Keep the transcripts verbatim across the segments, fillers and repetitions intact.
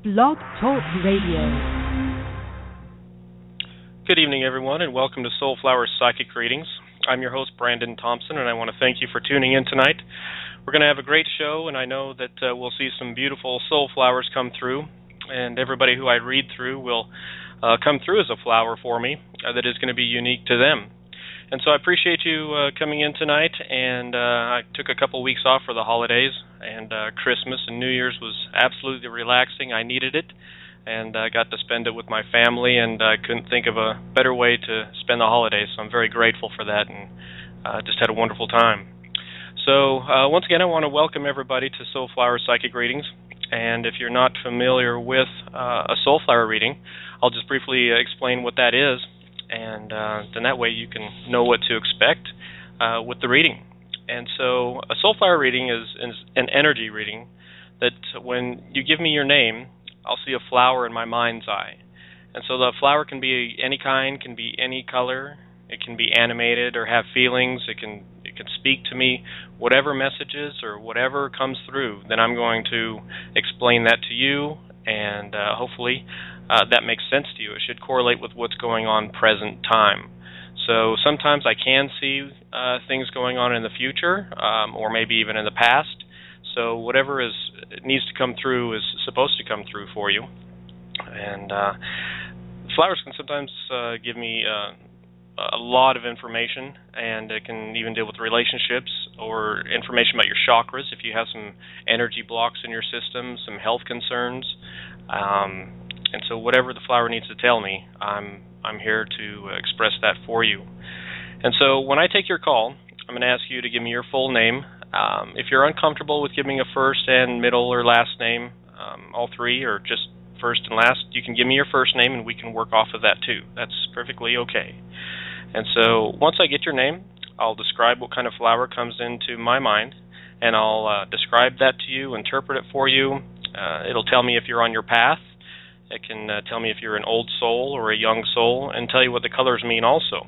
Blog Talk Radio. Good evening, everyone, and welcome to Soulflower Psychic Readings. I'm your host, Brandon Thompson, and I want to thank you for tuning in tonight. We're going to have a great show, and I know that uh, we'll see some beautiful soul flowers come through, and everybody who I read through will uh, come through as a flower for me uh, that is going to be unique to them. And so I appreciate you uh, coming in tonight, and uh, I took a couple weeks off for the holidays, and uh, Christmas and New Year's was absolutely relaxing. I needed it, and I uh, got to spend it with my family, and I uh, couldn't think of a better way to spend the holidays, so I'm very grateful for that, and uh, just had a wonderful time. So uh, once again, I want to welcome everybody to Soulflower Psychic Readings, and if you're not familiar with uh, a Soulflower reading, I'll just briefly explain what that is, and uh, then that way you can know what to expect uh, with the reading. And so a Soulflower reading is, is an energy reading that when you give me your name, I'll see a flower in my mind's eye. And so the flower can be any kind, can be any color, it can be animated or have feelings, it can it can speak to me, whatever messages or whatever comes through, then I'm going to explain that to you, and uh, hopefully uh, that makes sense to you. It should correlate with what's going on present time. So sometimes I can see uh, things going on in the future, um, or maybe even in the past. So whatever is needs to come through is supposed to come through for you. And uh, flowers can sometimes uh, give me uh, a lot of information, and it can even deal with relationships or information about your chakras if you have some energy blocks in your system, some health concerns. Um, and so whatever the flower needs to tell me, I'm I'm here to express that for you. And so when I take your call, I'm going to ask you to give me your full name. Um, if you're uncomfortable with giving a first and middle or last name, um, all three, or just first and last, you can give me your first name and we can work off of that too. That's perfectly okay. And so once I get your name, I'll describe what kind of flower comes into my mind, and I'll uh, describe that to you, interpret it for you. Uh, it'll tell me if you're on your path. It can uh, tell me if you're an old soul or a young soul, and tell you what the colors mean also.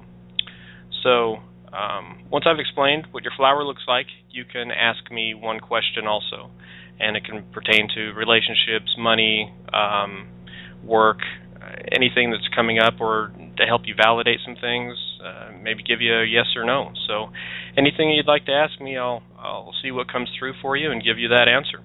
So Um, once I've explained what your flower looks like, you can ask me one question also, and it can pertain to relationships, money, um, work, uh, anything that's coming up, or to help you validate some things, uh, maybe give you a yes or no. So anything you'd like to ask me, I'll, I'll see what comes through for you and give you that answer.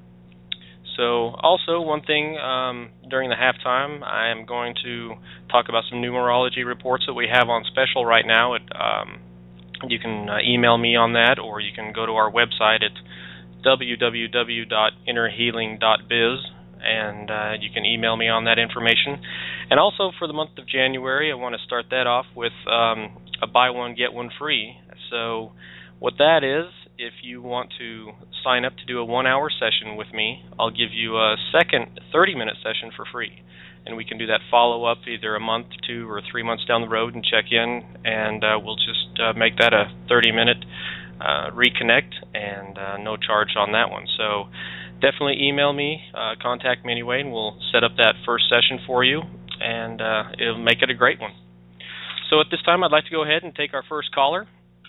So also one thing, um, during the halftime, I am going to talk about some numerology reports that we have on special right now. At, um, You can uh, email me on that, or you can go to our website at w w w dot inner healing dot biz, and uh, you can email me on that information. And also for the month of January, I want to start that off with um, a buy one, get one free. So what that is, if you want to sign up to do a one-hour session with me, I'll give you a second thirty-minute session for free. And we can do that follow-up either a month, two, or three months down the road and check in, and uh, we'll just uh, make that a thirty-minute uh, reconnect, and uh, no charge on that one. So definitely email me, uh, contact me anyway, and we'll set up that first session for you, and uh, it'll make it a great one. So at this time, I'd like to go ahead and take our first caller.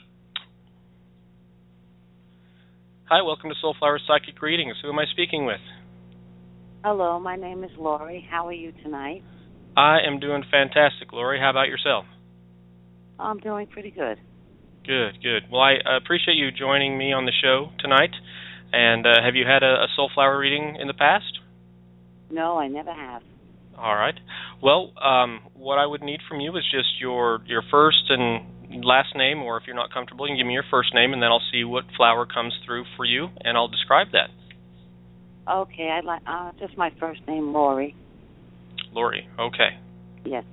Hi, welcome to Soulflower Psychic Readings. Who am I speaking with? Hello, my name is Lori. How are you tonight? I am doing fantastic, Lori. How about yourself? I'm doing pretty good. Good, good. Well, I appreciate you joining me on the show tonight. And uh, have you had a, a Soulflower reading in the past? No, I never have. All right. Well, um, what I would need from you is just your, your first and last name, or if you're not comfortable, you can give me your first name, and then I'll see what flower comes through for you, and I'll describe that. Okay, I'd like uh, just my first name, Lori. Lori, okay. Yes.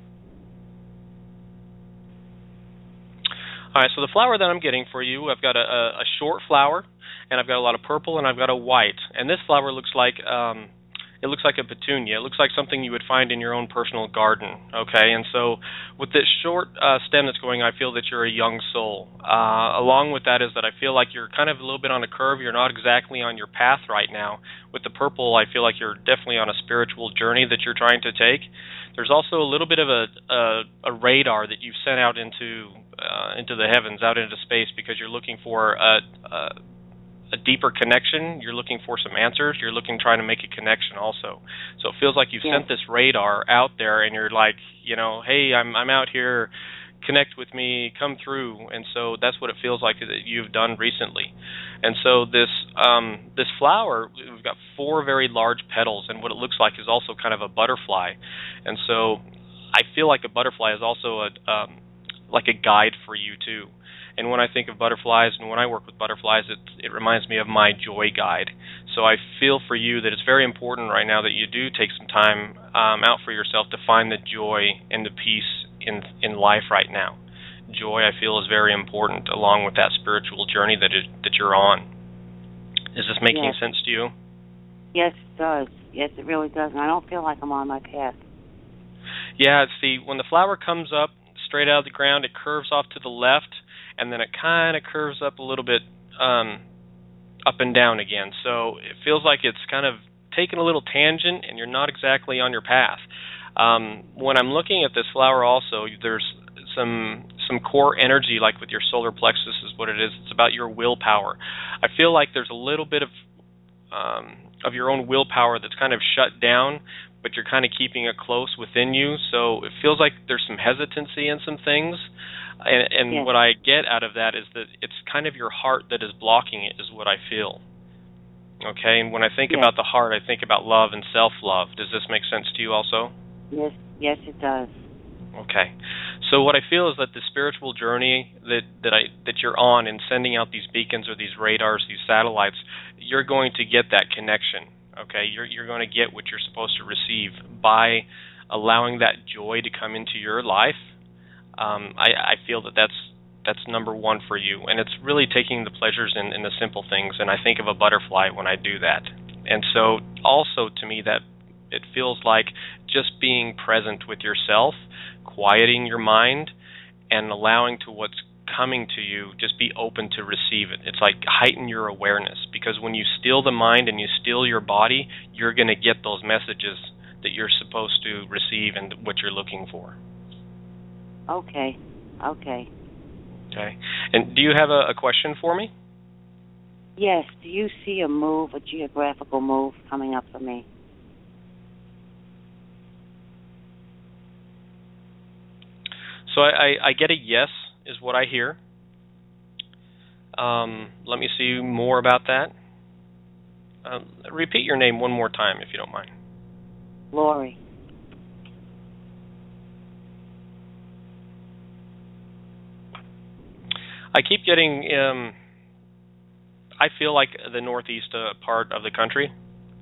All right, so the flower that I'm getting for you, I've got a, a, a short flower, and I've got a lot of purple, and I've got a white. And this flower looks like um, it looks like a petunia. It looks like something you would find in your own personal garden, okay? And so with this short uh, stem that's going, I feel that you're a young soul. Uh, along with that is that I feel like you're kind of a little bit on a curve. You're not exactly on your path right now. With the purple, I feel like you're definitely on a spiritual journey that you're trying to take. There's also a little bit of a, a, a radar that you've sent out into uh, into the heavens, out into space, because you're looking for a, a a deeper connection. You're looking for some answers. You're looking trying to make a connection also. So it feels like you've yes. sent this radar out there, and you're like, you know, hey, I'm I'm out here. Connect with me, come through. And so that's what it feels like that you've done recently. And so this um, this flower, we've got four very large petals, and what it looks like is also kind of a butterfly. And so I feel like a butterfly is also a um, like a guide for you too. And when I think of butterflies and when I work with butterflies, it it reminds me of my joy guide. So I feel for you that it's very important right now that you do take some time um, out for yourself to find the joy and the peace in in life right now. Joy, I feel, is very important along with that spiritual journey that it, that you're on. Is this making yes. sense to you? Yes, it does. Yes, it really does. And I don't feel like I'm on my path. Yeah, see, when the flower comes up straight out of the ground, it curves off to the left, and then it kind of curves up a little bit um, up and down again. So it feels like it's kind of taking a little tangent, and you're not exactly on your path. Um, when I'm looking at this flower also, there's some some core energy, like with your solar plexus is what it is. It's about your willpower. I feel like there's a little bit of um, of your own willpower that's kind of shut down, but you're kind of keeping it close within you. So it feels like there's some hesitancy in some things. And, and yes. what I get out of that is that it's kind of your heart that is blocking it, is what I feel. Okay, and when I think yes. about the heart, I think about love and self-love. Does this make sense to you also? Yes, yes, it does. Okay, so what I feel is that the spiritual journey that that I that you're on in sending out these beacons or these radars, these satellites, you're going to get that connection. Okay, you're you're going to get what you're supposed to receive by allowing that joy to come into your life. Um, I, I feel that that's that's number one for you, and it's really taking the pleasures in, in the simple things. And I think of a butterfly when I do that. And so, also to me, that it feels like just being present with yourself, quieting your mind, and allowing to what's coming to you, just be open to receive it. It's like heighten your awareness, because when you still the mind and you still your body, you're going to get those messages that you're supposed to receive and what you're looking for. Okay, okay. Okay. And do you have a, a question for me? Yes. Do you see a move, a geographical move coming up for me? So I, I, I get a yes, is what I hear. Um, let me see more about that. Uh, repeat your name one more time, if you don't mind. Lori. I keep getting, um, I feel like the northeast uh, part of the country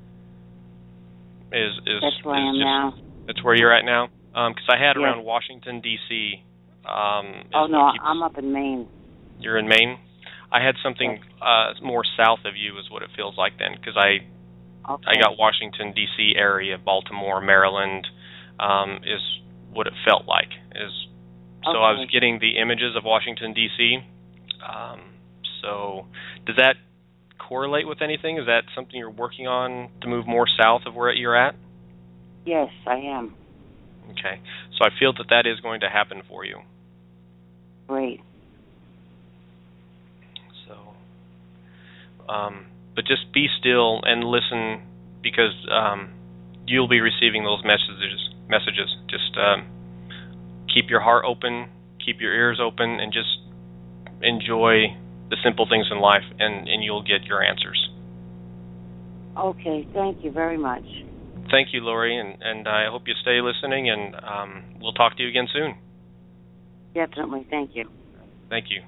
is is That's where is I am just, now. That's where you're at now? Because um, I had yes. around Washington, D C Um, oh, no, keeps, I'm up in Maine. You're in Maine? I had something yes. uh, more south of you is what it feels like then, because I, okay. I got Washington, D C area, Baltimore, Maryland um, is what it felt like. Is So okay. I was getting the images of Washington, D C Um, so does that correlate with anything? Is that something you're working on to move more south of where you're at? Yes, I am. Okay. So I feel that that is going to happen for you. Great. So, um, but just be still and listen, because um, you'll be receiving those messages. Messages. Just um, keep your heart open, keep your ears open, and just enjoy the simple things in life, and, and you'll get your answers. Okay, thank you very much. Thank you, Lori, and, and I hope you stay listening, and um, we'll talk to you again soon. Definitely, thank you. Thank you.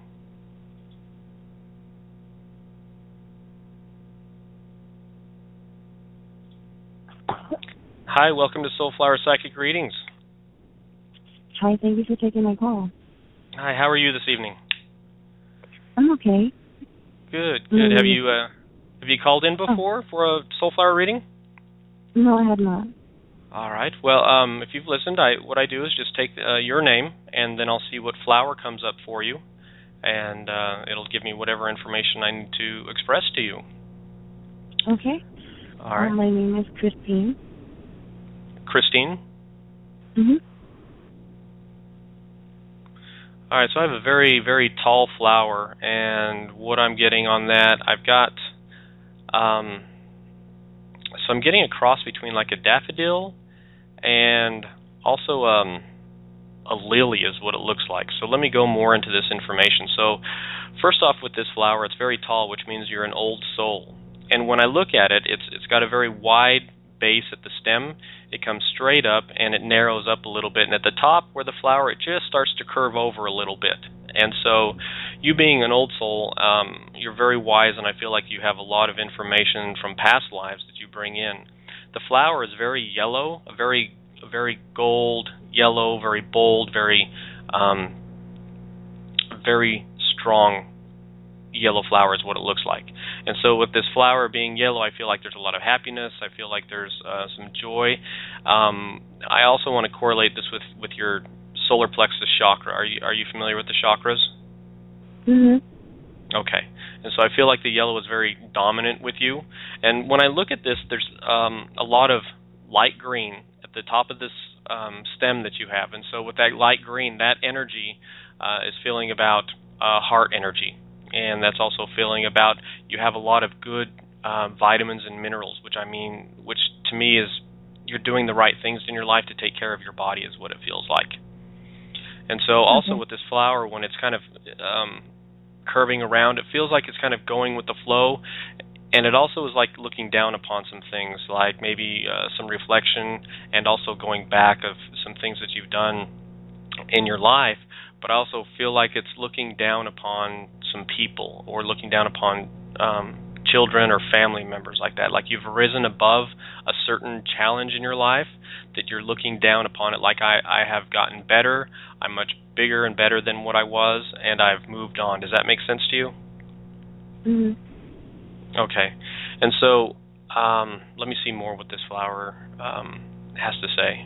Hi, welcome to Soulflower Psychic Readings. Hi, thank you for taking my call. Hi, how are you this evening? I'm okay. Good, good. Mm. Have you uh, have you called in before oh. for a Soulflower reading? No, I have not. All right. Well, um, if you've listened, I what I do is just take uh, your name, and then I'll see what flower comes up for you, and uh, it'll give me whatever information I need to express to you. Okay. All right. Um, my name is Christine. Christine? Mm-hmm. All right, so I have a very, very tall flower, and what I'm getting on that, I've got Um, so I'm getting a cross between like a daffodil and also um, a lily is what it looks like. So let me go more into this information. So first off, with this flower, it's very tall, which means you're an old soul. And when I look at it, it's it's got a very wide base at the stem. It comes straight up and it narrows up a little bit. And at the top where the flower, it just starts to curve over a little bit. And so you being an old soul, um, you're very wise, and I feel like you have a lot of information from past lives that you bring in. The flower is very yellow, a very a very gold, yellow, very bold, very um, very strong yellow flower is what it looks like. And so with this flower being yellow, I feel like there's a lot of happiness. I feel like there's uh, some joy. Um, I also want to correlate this with, with your solar plexus chakra. Are you are you familiar with the chakras? Mhm. Okay. And so I feel like the yellow is very dominant with you. And when I look at this, there's um, a lot of light green at the top of this um, stem that you have. And so with that light green, that energy uh, is feeling about uh, heart energy. And that's also feeling about you have a lot of good uh, vitamins and minerals, which I mean, which to me is you're doing the right things in your life to take care of your body is what it feels like. And so also Okay. with this flower, when it's kind of um, curving around, it feels like it's kind of going with the flow. And it also is like looking down upon some things, like maybe uh, some reflection and also going back of some things that you've done in your life. But I also feel like it's looking down upon some people or looking down upon um, children or family members like that. Like you've risen above a certain challenge in your life that you're looking down upon it like I, I have gotten better, I'm much bigger and better than what I was, and I've moved on. Does that make sense to you? Mhm. Okay. And so um, let me see more what this flower um, has to say.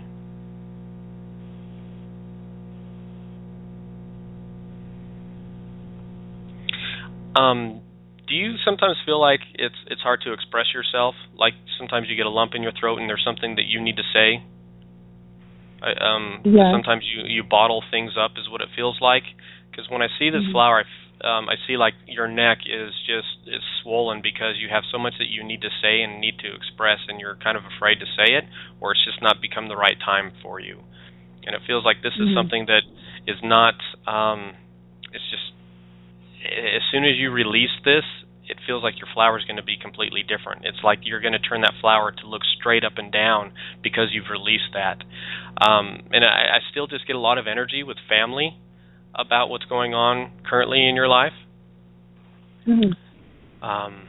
Um, do you sometimes feel like it's it's hard to express yourself? Like sometimes you get a lump in your throat and there's something that you need to say? I, um, Yeah. Sometimes you, you bottle things up is what it feels like. Because when I see this Mhm. flower, I, f- um, I see like your neck is just is swollen because you have so much that you need to say and need to express, and you're kind of afraid to say it, or it's just not become the right time for you. And it feels like this is Mhm. something that is not. Um, it's just as soon as you release this, it feels like your flower is going to be completely different. It's like you're going to turn that flower to look straight up and down because you've released that. Um, and I, I still just get a lot of energy with family about what's going on currently in your life. Mhm. Um,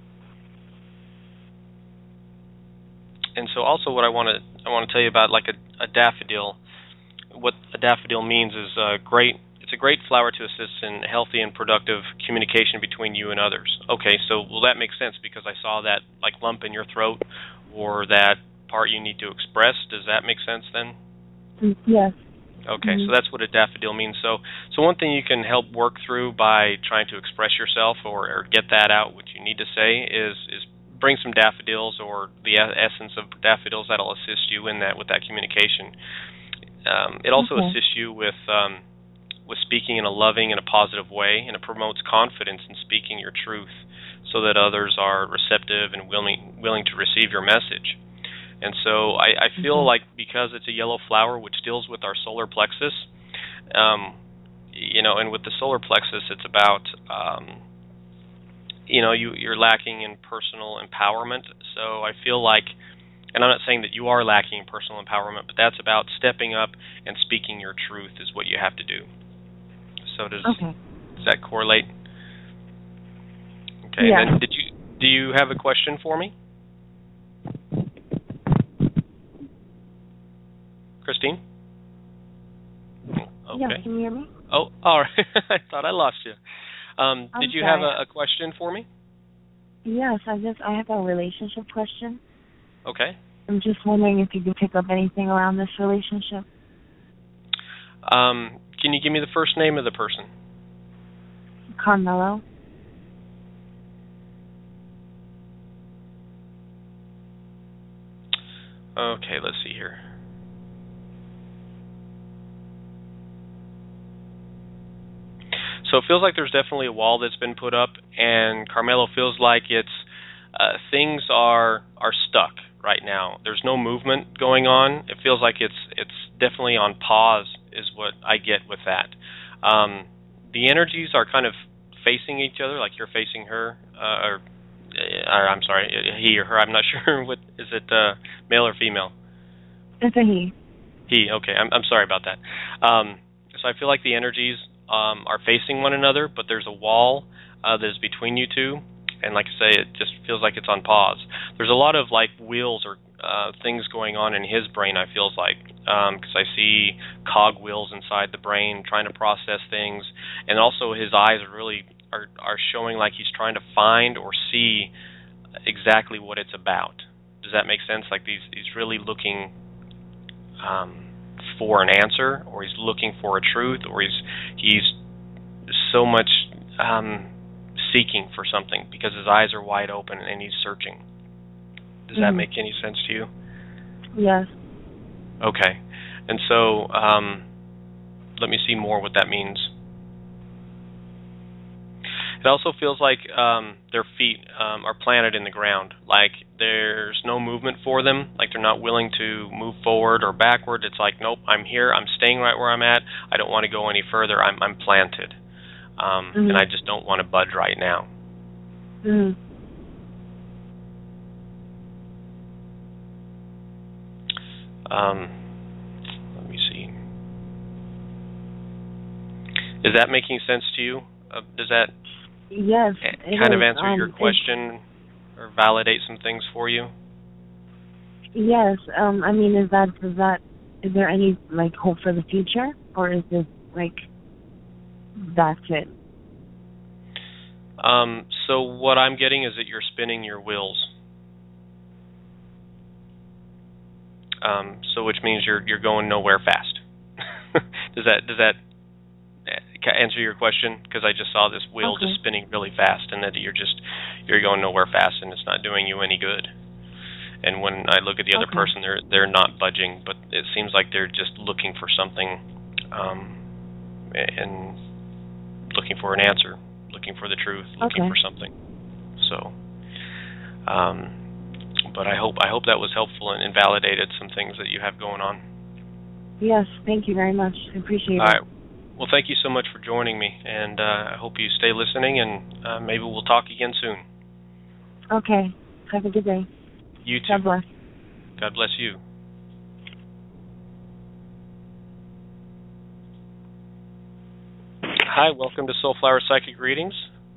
and so also what I want to I want to tell you about like a, a daffodil. What a daffodil means is a great it's a great flower to assist in healthy and productive communication between you and others. Okay, so well that makes sense because I saw that like lump in your throat or that part you need to express. Does that make sense then? Mm, Yes. Okay, Mhm. so that's what a daffodil means. So, so one thing you can help work through by trying to express yourself or, or get that out, what you need to say, is is bring some daffodils or the essence of daffodils that'll assist you in that with that communication. Um, it also Okay. assists you with um, with speaking in a loving and a positive way, and it promotes confidence in speaking your truth, so that others are receptive and willing willing to receive your message. And so I, I feel Okay. like because it's a yellow flower which deals with our solar plexus, um, you know, and with the solar plexus, it's about, um, you know, you, you're lacking in personal empowerment. So I feel like, and I'm not saying that you are lacking in personal empowerment, but that's about stepping up and speaking your truth is what you have to do. So does Okay. does that correlate? Okay. Yeah. And then did you do you have a question for me, Christine? Okay. Yeah. Can you hear me? Oh, all right. I thought I lost you. Um, I'm did you sorry. have a, a question for me? Yes. I just I have a relationship question. Okay. I'm just wondering if you could pick up anything around this relationship. Um, can you give me the first name of the person? Carmelo. Okay, let's see here. So it feels like there's definitely a wall that's been put up, and Carmelo feels like it's uh, things are are stuck right now. There's no movement going on. It feels like it's it's definitely on pause is what I get with that. Um, the energies are kind of facing each other, like you're facing her, uh, or, or I'm sorry, he or her. I'm not sure. What is it, uh, male or female? It's a he. He. Okay. I'm I'm sorry about that. Um, so I feel like the energies um, are facing one another, but there's a wall uh, that is between you two. And like I say, it just feels like it's on pause. There's a lot of like wheels or uh, things going on in his brain, I feels like, because um, I see cog wheels inside the brain trying to process things, and also his eyes are really are, are showing like he's trying to find or see exactly what it's about. Does that make sense? Like he's he's really looking um, for an answer, or he's looking for a truth, or he's he's so much. Um, seeking for something because his eyes are wide open and he's searching. Does mm-hmm. that make any sense to you? Yes. Okay. And so um, let me see more what that means. It also feels like um, their feet um, are planted in the ground, like there's no movement for them, like they're not willing to move forward or backward. It's like, nope, I'm here, I'm staying right where I'm at, I don't want to go any further, I'm, I'm planted. Um, mm-hmm. And I just don't want to budge right now. Mm-hmm. Um, let me see. Is that making sense to you? Uh, does that yes, a- kind is. of answer um, your question or validate some things for you? Yes. Um, I mean, is that is that is there any like hope for the future, or is this like? That's it. Um, so what I'm getting is that you're spinning your wheels. Um, so which means you're you're going nowhere fast. does that does that answer your question? Because I just saw this wheel okay. just spinning really fast, and that you're just you're going nowhere fast, and it's not doing you any good. And when I look at the other okay. person, they're they're not budging, but it seems like they're just looking for something, um, and looking for an answer, looking for the truth, looking okay. for something. So, um, but I hope I hope that was helpful and, and validated some things that you have going on. Yes, thank you very much. I appreciate All it. right. Well, thank you so much for joining me, and uh, I hope you stay listening, and uh, maybe we'll talk again soon. Okay. Have a good day. You too. God bless. God bless you. Hi, welcome to Soulflower Psychic Readings.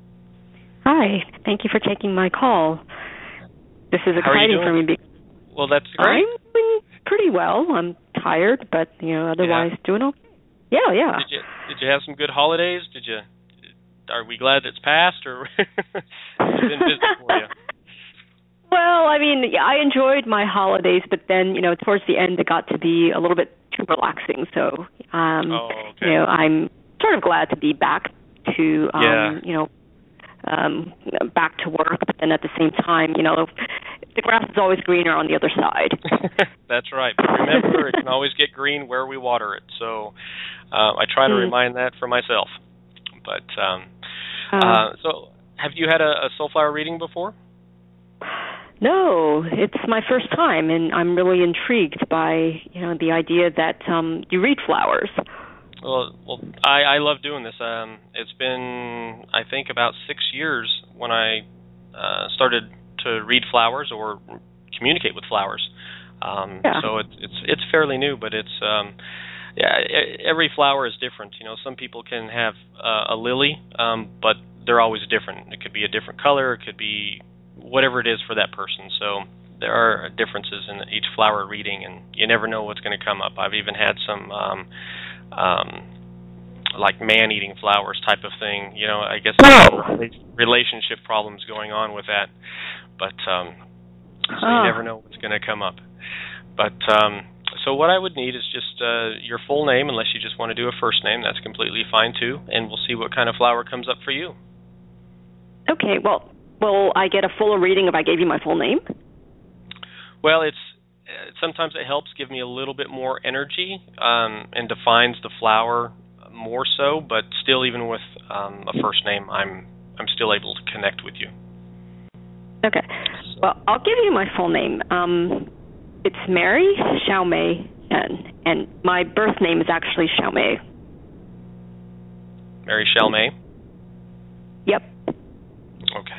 Hi, thank you for taking my call. This is exciting for me. Because well, that's great. I'm doing pretty well. I'm tired, but you know, otherwise yeah. doing okay. Yeah, yeah. Did you did you have some good holidays? Did you? Are we glad it's passed, or it's been busy for you? Well, I mean, yeah, I enjoyed my holidays, but then you know, towards the end, it got to be a little bit too relaxing. So, um, oh, okay. you know, I'm sort of glad to be back to, um, yeah. you know, um, back to work. But then at the same time, you know, the grass is always greener on the other side. That's right. But remember, it can always get green where we water it. So uh, I try to mm. remind that for myself. But um, uh, uh, so, have you had a, a Soulflower reading before? No, it's my first time, and I'm really intrigued by you know the idea that um, you read flowers. Well, well, I, I love doing this. Um, it's been, I think, about six years when I uh, started to read flowers or communicate with flowers. Um, yeah. So it's it's it's fairly new, but it's um, yeah. Every flower is different. You know, some people can have uh, a lily, um, but they're always different. It could be a different color. It could be whatever it is for that person. So there are differences in each flower reading, and you never know what's going to come up. I've even had some. Um, Um, like man-eating flowers type of thing, you know. I guess oh. relationship problems going on with that, but um, so oh. you never know what's going to come up. But um, so what I would need is just uh, your full name, unless you just want to do a first name. That's completely fine too, and we'll see what kind of flower comes up for you. Okay. Well, will I get a fuller reading if I gave you my full name? Well, it's. Sometimes it helps give me a little bit more energy um, and defines the flower more so, but still, even with um, a first name, I'm I'm still able to connect with you. Okay. Well, I'll give you my full name. Um, it's Mary Xiaomei Chen, and my birth name is actually Xiaomei. Mary Xiaomei? Yep. Okay.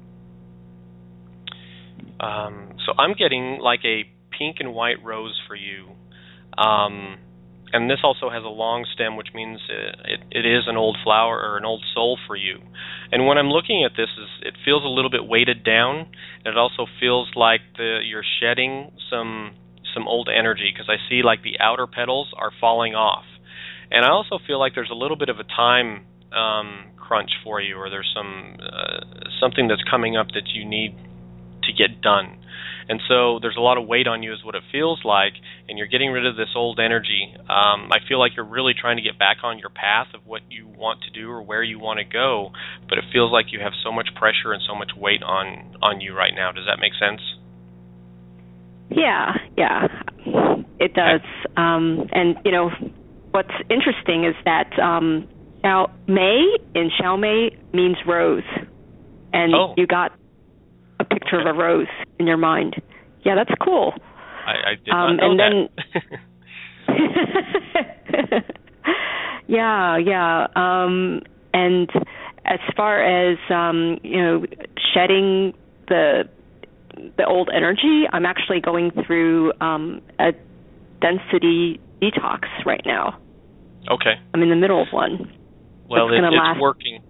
Um, so I'm getting like a pink and white rose for you. Um, and this also has a long stem, which means it, it, it is an old flower or an old soul for you. And when I'm looking at this, is it feels a little bit weighted down. And it also feels like the, you're shedding some some old energy, because I see like the outer petals are falling off. And I also feel like there's a little bit of a time um, crunch for you, or there's some uh, something that's coming up that you need to get done. And so there's a lot of weight on you is what it feels like, and you're getting rid of this old energy. Um, I feel like you're really trying to get back on your path of what you want to do or where you want to go, but it feels like you have so much pressure and so much weight on, on you right now. Does that make sense? Yeah, yeah, it does. Um, and, you know, what's interesting is that um, Xiao Mei in Xiaomei means rose, and oh. you got a picture okay. of a rose in your mind. Yeah, that's cool. I, I did um, not know and that. Then yeah, yeah. Um, and as far as um, you know, shedding the the old energy, I'm actually going through um, a density detox right now. Okay. I'm in the middle of one. Well, it's, it, it's last... working.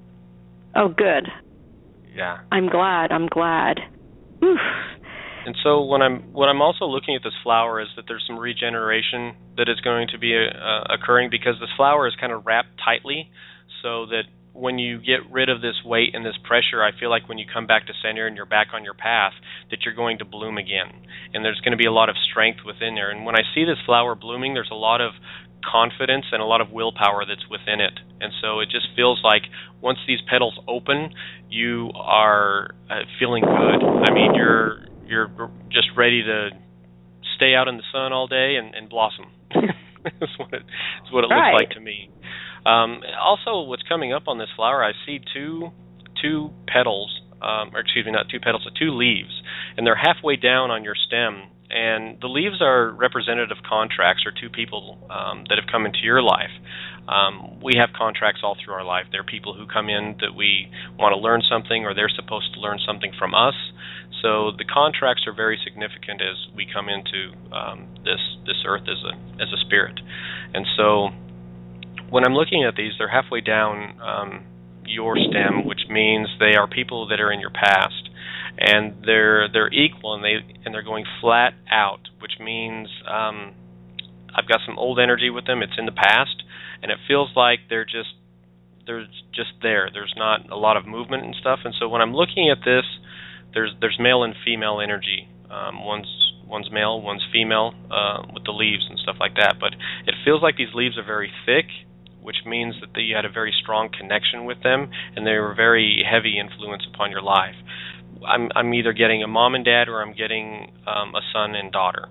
Oh, good. Yeah. I'm glad. I'm glad. Oof. And so when I'm when I'm also looking at this flower is that there's some regeneration that is going to be uh, occurring, because this flower is kind of wrapped tightly, so that when you get rid of this weight and this pressure, I feel like when you come back to center and you're back on your path, that you're going to bloom again. And there's going to be a lot of strength within there. And when I see this flower blooming, there's a lot of confidence and a lot of willpower that's within it. And so it just feels like once these petals open, you are uh, feeling good. I mean, you're you're just ready to stay out in the sun all day and, and blossom. That's what it, that's what it right. looks like to me. Um, also, what's coming up on this flower, I see two two petals, um, or excuse me, not two petals, but two leaves, and they're halfway down on your stem. And the leaves are representative contracts, or two people um, that have come into your life. Um, we have contracts all through our life. There are people who come in that we want to learn something, or they're supposed to learn something from us. So the contracts are very significant as we come into um, this this earth as a as a spirit. And so when I'm looking at these, they're halfway down um, your stem, which means they are people that are in your past, and they're they're equal, and they and they're going flat out, which means um, I've got some old energy with them. It's in the past, and it feels like they're just they're just there. There's not a lot of movement and stuff. And so when I'm looking at this, there's there's male and female energy. Um, one's one's male, one's female, uh, with the leaves and stuff like that. But it feels like these leaves are very thick, which means that you had a very strong connection with them, and they were a very heavy influence upon your life. I'm I'm either getting a mom and dad, or I'm getting um, a son and daughter.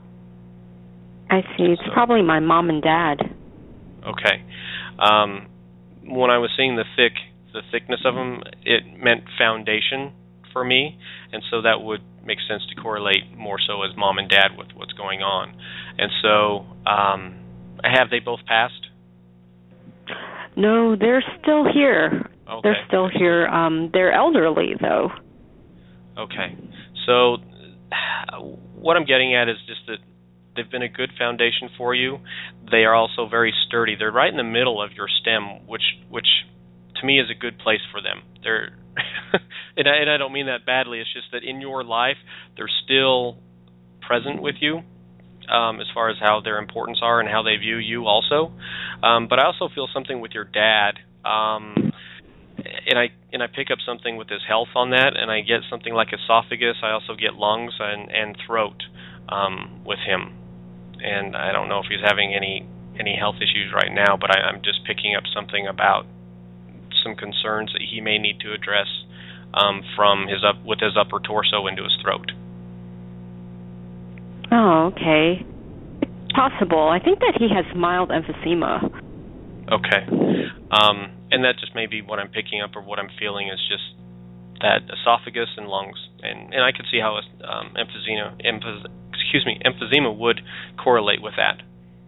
I see. It's so, probably my mom and dad. Okay. Um, when I was seeing the thick the thickness of them, it meant foundation for me, and so that would make sense to correlate more so as mom and dad with what's going on. And so, um, have they both passed? No, they're still here. Okay. They're still here. Um, they're elderly, though. Okay. So what I'm getting at is just that they've been a good foundation for you. They are also very sturdy. They're right in the middle of your stem, which which to me is a good place for them. They're and, I, and I don't mean that badly. It's just that in your life, they're still present with you. Um, as far as how their importance are and how they view you also. Um, but I also feel something with your dad, um, and I and I pick up something with his health on that, and I get something like esophagus. I also get lungs and, and throat um, with him. And I don't know if he's having any, any health issues right now, but I, I'm just picking up something about some concerns that he may need to address um, from his up with his upper torso into his throat. Oh, okay. Possible. I think that he has mild emphysema. Okay. Um, and that just may be what I'm picking up or what I'm feeling is just that esophagus and lungs and and I could see how um, emphysema, emph- excuse me, emphysema would correlate with that.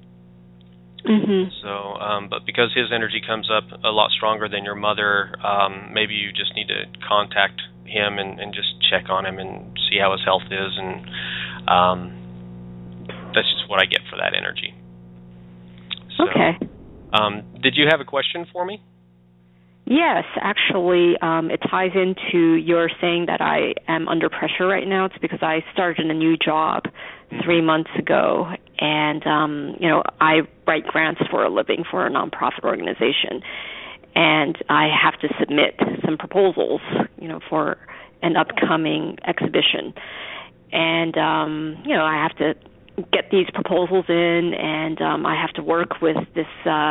Mm-hmm. So, um, but because his energy comes up a lot stronger than your mother, um, maybe you just need to contact him and, and just check on him and see how his health is, and um, that's just what I get for that energy. So, okay. Um, did you have a question for me? Yes, actually, um, it ties into your saying that I am under pressure right now. It's because I started a new job mm-hmm. three months ago, and um, you know, I write grants for a living for a nonprofit organization, and I have to submit some proposals, you know, for an upcoming exhibition, and um, you know, I have to get these proposals in, and um, I have to work with this uh,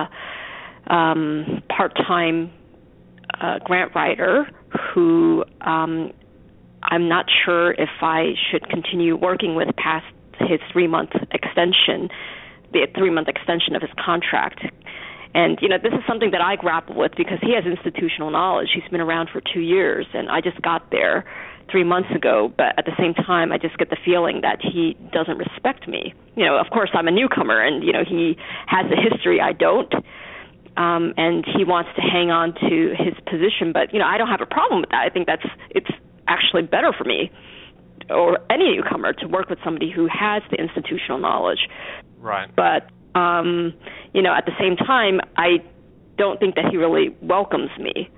um, part-time Uh, grant writer who um, I'm not sure if I should continue working with past his three-month extension, the three-month extension of his contract. And, you know, this is something that I grapple with because he has institutional knowledge. He's been around for two years, and I just got there three months ago. But at the same time, I just get the feeling that he doesn't respect me. You know, of course, I'm a newcomer, and, you know, he has a history I don't. Um, and he wants to hang on to his position, but you know, I don't have a problem with that. I think that's it's actually better for me or any newcomer to work with somebody who has the institutional knowledge. Right. But um, you know, at the same time, I don't think that he really welcomes me.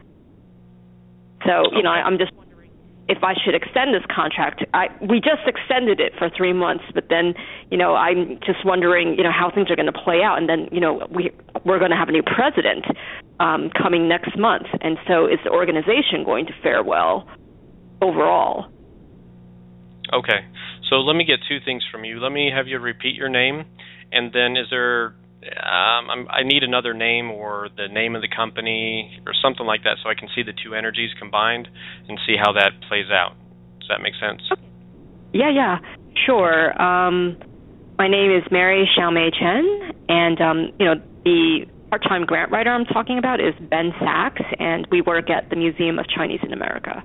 So you okay. know, I, I'm just wondering if I should extend this contract. I, we just extended it for three months, but then, you know, I'm just wondering, you know, how things are going to play out. And then, you know, we, we're going to have a new president um, coming next month. And so is the organization going to fare well overall? Okay. So let me get two things from you. Let me have you repeat your name. And then is there, um, I'm, I need another name or the name of the company or something like that so I can see the two energies combined and see how that plays out. Does that make sense? Yeah, yeah, sure. Um, my name is Mary Xiaomei Chen, and um, you know, the part-time grant writer I'm talking about is Ben Sachs, and we work at the Museum of Chinese in America.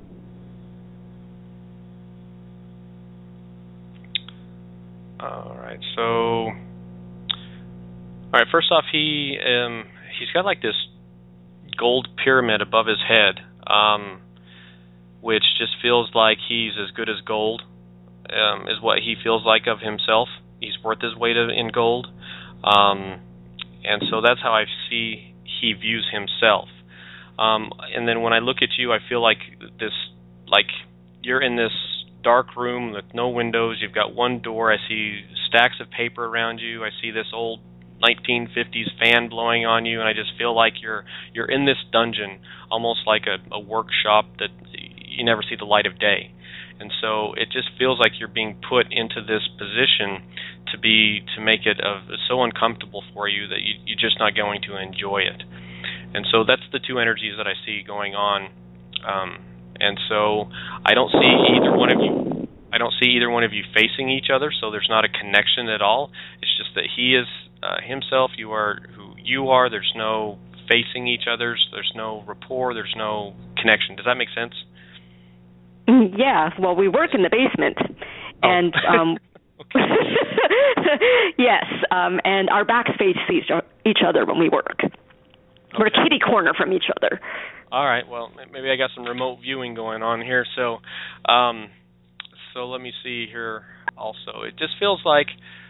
All right, so... All right, first off, he um, he's got like this gold pyramid above his head, um, which just feels like he's as good as gold, um, is what he feels like of himself. He's worth his weight in gold, um, and so that's how I see he views himself. Um, and then when I look at you, I feel like this, like you're in this dark room with no windows. You've got one door. I see stacks of paper around you. I see this old nineteen fifties fan blowing on you, and I just feel like you're you're in this dungeon, almost like a, a workshop that you never see the light of day. And so it just feels like you're being put into this position to be to make it uh, so uncomfortable for you that you, you're just not going to enjoy it. And so that's the two energies that I see going on. Um, and so I don't see either one of you. I don't see either one of you facing each other, so there's not a connection at all. It's just that he is uh, himself, you are who you are. There's no facing each other. There's no rapport. There's no connection. Does that make sense? Yeah. Well, we work in the basement, oh. and um, yes, um, and our backs face each other when we work. Okay. We're kitty corner from each other. All right. Well, maybe I got some remote viewing going on here. So, um, so let me see here. Also, it just feels like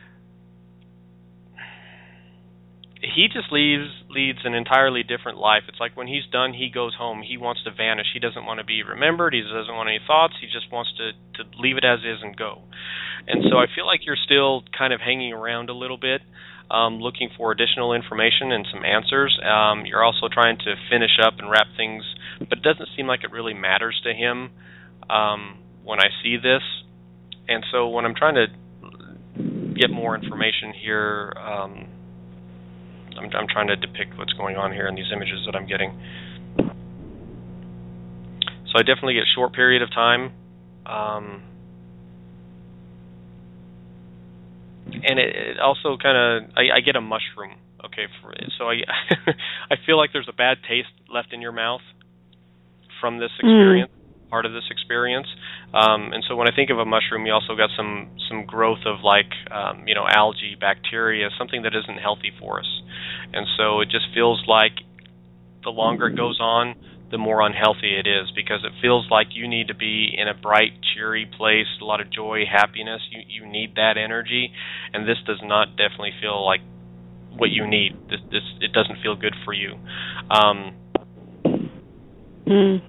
he just leaves leads an entirely different life. It's like when he's done, he goes home. He wants to vanish. He doesn't want to be remembered. He doesn't want any thoughts. He just wants to, to leave it as is and go. And so I feel like you're still kind of hanging around a little bit, um, looking for additional information and some answers. Um, you're also trying to finish up and wrap things, but it doesn't seem like it really matters to him um, when I see this. And so when I'm trying to get more information here, um, I'm, I'm trying to depict what's going on here in these images that I'm getting. So I definitely get a short period of time. Um, and it, it also kind of, I, I get a mushroom. Okay, for, so I I feel like there's a bad taste left in your mouth from this experience, mm. part of this experience. Um, and so when I think of a mushroom, you also got some some growth of like um, you know algae, bacteria, something that isn't healthy for us. And so it just feels like the longer it goes on, the more unhealthy it is, because it feels like you need to be in a bright, cheery place, a lot of joy, happiness. You you need that energy, and this does not definitely feel like what you need. This this it doesn't feel good for you. Um, mm.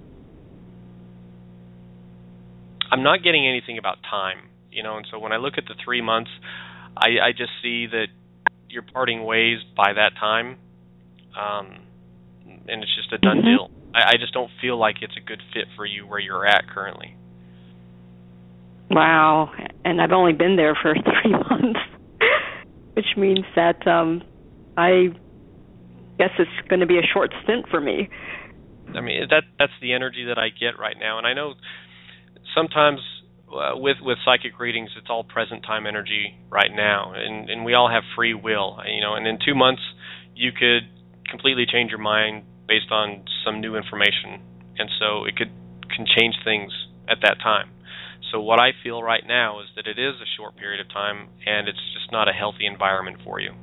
I'm not getting anything about time, you know, and so when I look at the three months, I, I just see that you're parting ways by that time, um, and it's just a done mm-hmm. deal. I, I just don't feel like it's a good fit for you where you're at currently. Wow, and I've only been there for three months, which means that um, I guess it's going to be a short stint for me. I mean, that that's the energy that I get right now, and I know sometimes uh, with with psychic readings, it's all present time energy right now, and and we all have free will, you know. And in two months, you could completely change your mind based on some new information, and so it could can change things at that time. So what I feel right now is that it is a short period of time, and it's just not a healthy environment for you.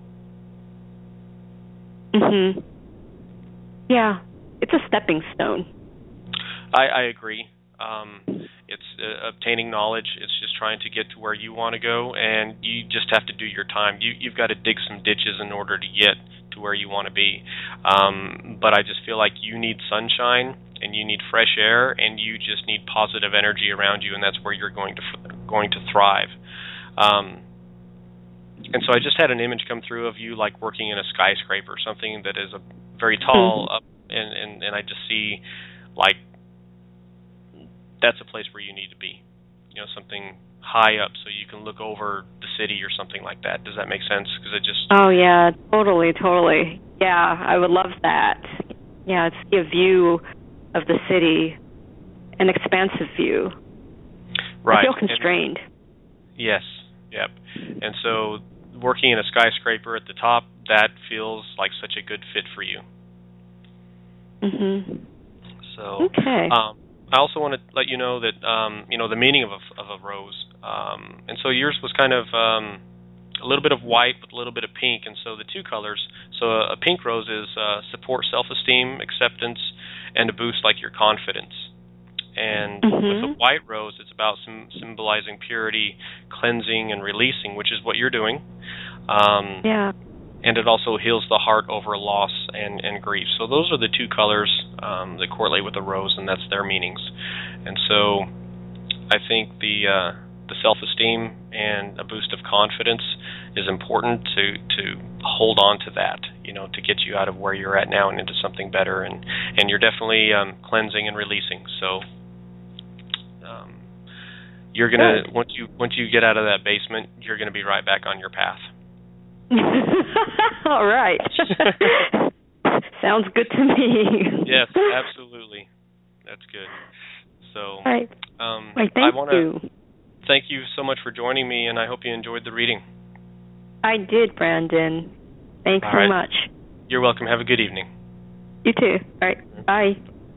Mhm. Yeah, it's a stepping stone. I, I agree. Um, it's uh, obtaining knowledge. It's just trying to get to where you want to go, and you just have to do your time. You, you've got to dig some ditches in order to get to where you want to be. Um, but I just feel like you need sunshine, and you need fresh air, and you just need positive energy around you, and that's where you're going to going to thrive. Um, and so I just had an image come through of you like working in a skyscraper, something that is a very tall, mm-hmm. up, and, and and I just see like that's a place where you need to be, you know, something high up so you can look over the city or something like that. Does that make sense? Because it just oh yeah, totally, totally. Yeah, I would love that. Yeah, it's a view of the city, an expansive view. Right. I feel constrained. And, yes. Yep. And so working in a skyscraper at the top, that feels like such a good fit for you. Mhm. So okay. Um, I also want to let you know that um, you know the meaning of a, of a rose, um, and so yours was kind of um, a little bit of white with a little bit of pink, and so the two colors. So a, a pink rose is uh, support self-esteem, acceptance, and a boost like your confidence. And mm-hmm. with a white rose, it's about some symbolizing purity, cleansing, and releasing, which is what you're doing. Um, yeah. And it also heals the heart over loss and, and grief. So those are the two colors um, that correlate with the rose, and that's their meanings. And so I think the uh, the self-esteem and a boost of confidence is important to, to hold on to that, you know, to get you out of where you're at now and into something better. And, and you're definitely um, cleansing and releasing. So um, you're gonna Good. once you once you get out of that basement, you're gonna be right back on your path. All right. Sounds good to me. Yes, absolutely. That's good. So, right. um, right, thank I want you. to thank you so much for joining me, and I hope you enjoyed the reading. I did, Brandon. Thanks All so right. much. You're welcome. Have a good evening. You too. All right. Bye.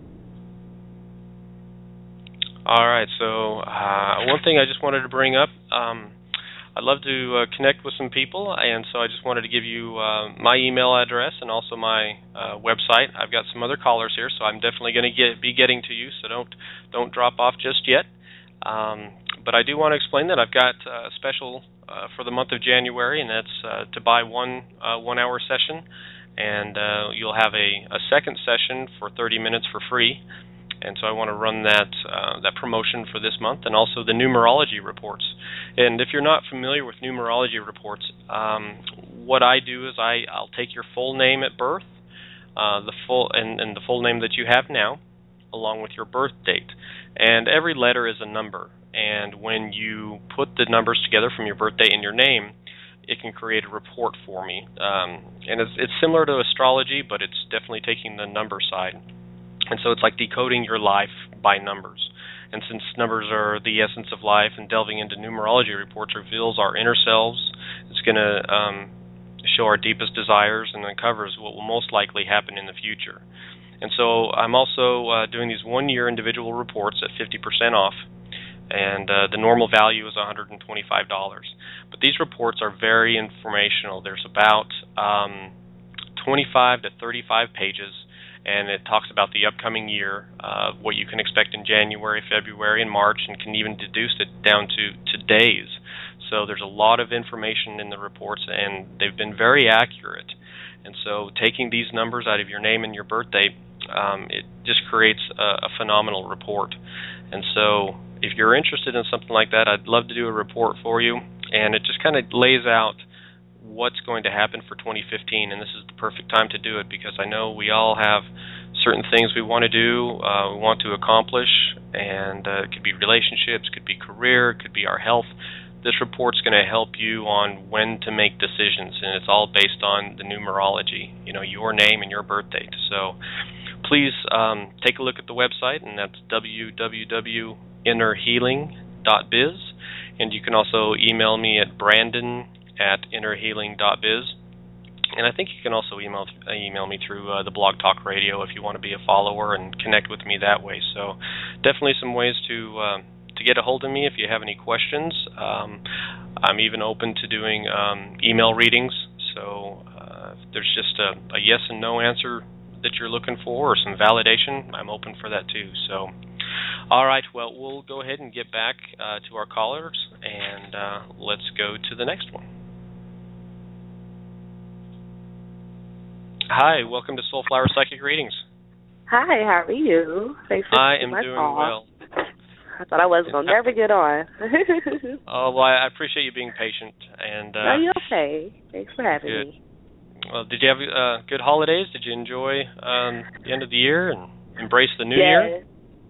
All right. So, uh, one thing I just wanted to bring up. Um, I'd love to uh, connect with some people, and so I just wanted to give you uh, my email address and also my uh, website. I've got some other callers here, so I'm definitely going to get be getting to you. So don't don't drop off just yet. Um, but I do want to explain that I've got a special uh, for the month of January, and that's uh, to buy one uh, one-hour session, and uh, you'll have a, a second session for thirty minutes for free. And so I want to run that uh, that promotion for this month, and also the numerology reports. And if you're not familiar with numerology reports, um, what I do is I, I'll take your full name at birth, uh, the full and, and the full name that you have now, along with your birth date. And every letter is a number. And when you put the numbers together from your birth date and your name, it can create a report for me. Um, and it's, it's similar to astrology, but it's definitely taking the number side. And so it's like decoding your life by numbers. And since numbers are the essence of life, and delving into numerology reports reveals our inner selves, it's going to um, show our deepest desires and uncovers what will most likely happen in the future. And so I'm also uh, doing these one-year individual reports at fifty percent off. and uh, the normal value is one hundred twenty-five dollars. But these reports are very informational. There's about um, twenty-five to thirty-five pages, and it talks about the upcoming year, uh, what you can expect in January, February, and March, and can even deduce it down to, to days. So there's a lot of information in the reports, and they've been very accurate. And so taking these numbers out of your name and your birthday, um, it just creates a, a phenomenal report. And so if you're interested in something like that, I'd love to do a report for you. And it just kind of lays out what's going to happen for twenty fifteen. And this is the perfect time to do it, because I know we all have certain things we want to do, uh, we want to accomplish. And uh, it could be relationships, could be career, could be our health. This report's going to help you on when to make decisions, and it's all based on the numerology, you know, your name and your birth date. So please um, take a look at the website, and that's w w w dot inner healing dot biz, and you can also email me at brandon at inner healing dot biz, and I think you can also email email me through uh, the Blog Talk Radio if you want to be a follower and connect with me that way. So definitely some ways to uh, to get a hold of me if you have any questions. Um, I'm even open to doing um, email readings, so uh, if there's just a, a yes and no answer that you're looking for, or some validation, I'm open for that too. So, all right, well, we'll go ahead and get back uh, to our callers, and uh, let's go to the next one. Hi, welcome to Soulflower Psychic Readings. Hi, how are you? Thanks for I am my doing call. well. I thought I wasn't going to never get on. Oh, well, I appreciate you being patient. And uh, no, you're okay. Thanks for having good. me. Well, did you have uh, good holidays? Did you enjoy um, the end of the year and embrace the new yes. year?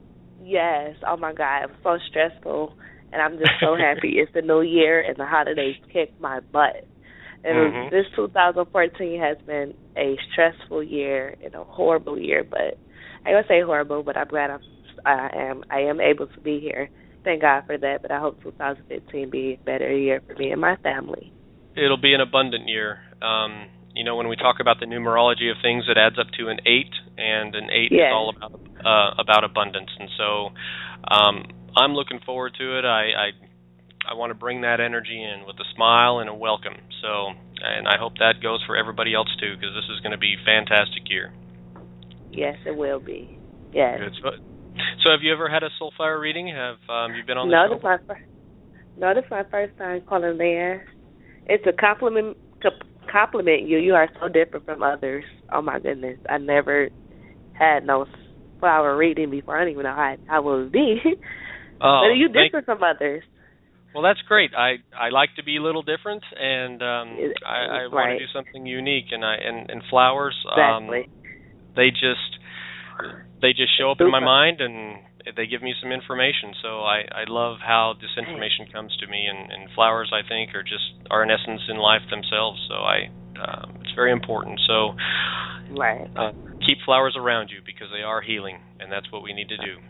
Yes. Oh, my God. It was so stressful, and I'm just so happy it's the new year and the holidays kicked my butt. And Mm-hmm. this two thousand fourteen has been a stressful year and a horrible year, but I don't say horrible, but I'm glad I'm, I am I am able to be here. Thank God for that, but I hope two thousand fifteen be a better year for me and my family. It'll be an abundant year. Um, you know, when we talk about the numerology of things, it adds up to an eight, and an eight yes. is all about uh, about abundance. And so um, I'm looking forward to it. I, I I want to bring that energy in with a smile and a welcome. So, and I hope that goes for everybody else too, because this is going to be a fantastic year. Yes, it will be. Yes. Good. So, so have you ever had a Soulflower reading? Have um, you been on the no, show? This my first, no, this is my first time calling in. It's a compliment to compliment you. You are so different from others. Oh, my goodness. I never had no flower reading before. I don't even know how I would be. Oh, but you thank- different from others. Well, that's great. I, I like to be a little different, and um, I, I right. want to do something unique. And I and, and flowers, Exactly. um, they just they just show up in my mind, and they give me some information. So I, I love how this information comes to me. And, and flowers, I think, are just are an essence in life themselves. So I uh, it's very important. So right. uh, keep flowers around you, because they are healing, and that's what we need to do.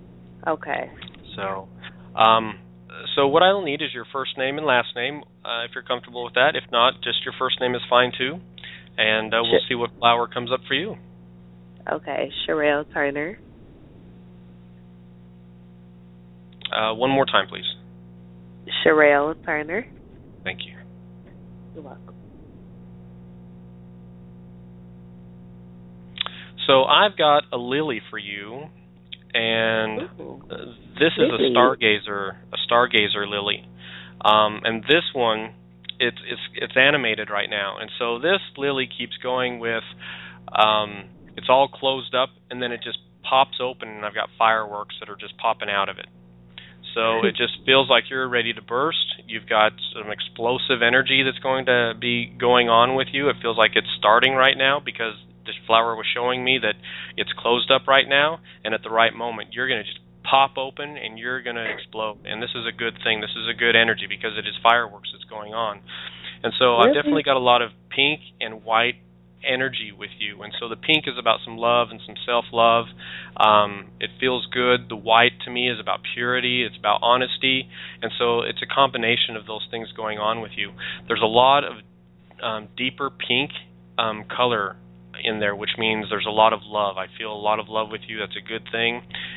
Okay. So. Um, So what I'll need is your first name and last name, uh, if you're comfortable with that. If not, just your first name is fine too, and uh, we'll see what flower comes up for you. Okay, Sherelle Turner. Uh, one more time, please. Sherelle Turner. Thank you. You're welcome. So I've got a lily for you, and Ooh. this is Lily. a stargazer, a stargazer lily, um, and this one, it's it's it's animated right now, and so this lily keeps going with, um, it's all closed up, and then it just pops open, and I've got fireworks that are just popping out of it. So it just feels like you're ready to burst. You've got some explosive energy that's going to be going on with you. It feels like it's starting right now, because this flower was showing me that it's closed up right now, and at the right moment you're going to just pop open and you're going to explode. And this is a good thing. This is a good energy, because it is fireworks that's going on. And so I've definitely got a lot of pink and white energy with you. And so the pink is about some love and some self-love. Um, it feels good. The white to me is about purity. It's about honesty. And so it's a combination of those things going on with you. There's a lot of um, deeper pink um, color in there, which means there's a lot of love. I feel a lot of love with you. That's a good thing.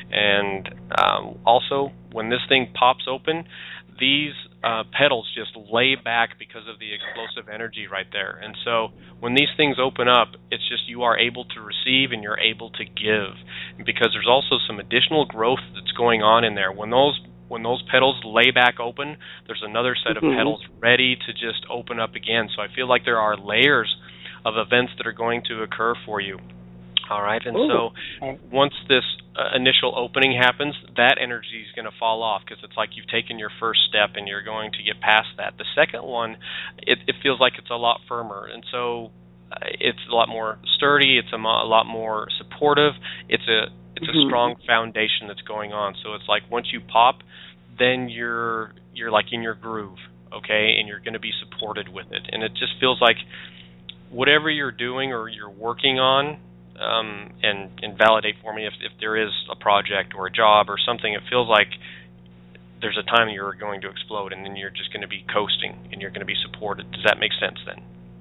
And um, also, when this thing pops open, these uh, petals just lay back because of the explosive energy right there. And so when these things open up, it's just you are able to receive and you're able to give, because there's also some additional growth that's going on in there. When those when those petals lay back open, there's another set of mm-hmm. petals ready to just open up again. So I feel like there are layers of events that are going to occur for you. All right, and Ooh. so Okay. once this uh, initial opening happens, that energy is going to fall off, because it's like you've taken your first step and you're going to get past that. The second one, it, it feels like it's a lot firmer, and so uh, it's a lot more sturdy. It's a, mo- a lot more supportive. It's a it's mm-hmm. a strong foundation that's going on. So it's like once you pop, then you're you're like in your groove, okay, and you're going to be supported with it. And it just feels like whatever you're doing or you're working on. Um, and, and validate for me if, if there is a project or a job or something. It feels like there's a time you're going to explode, and then you're just going to be coasting and you're going to be supported. Does that make sense then?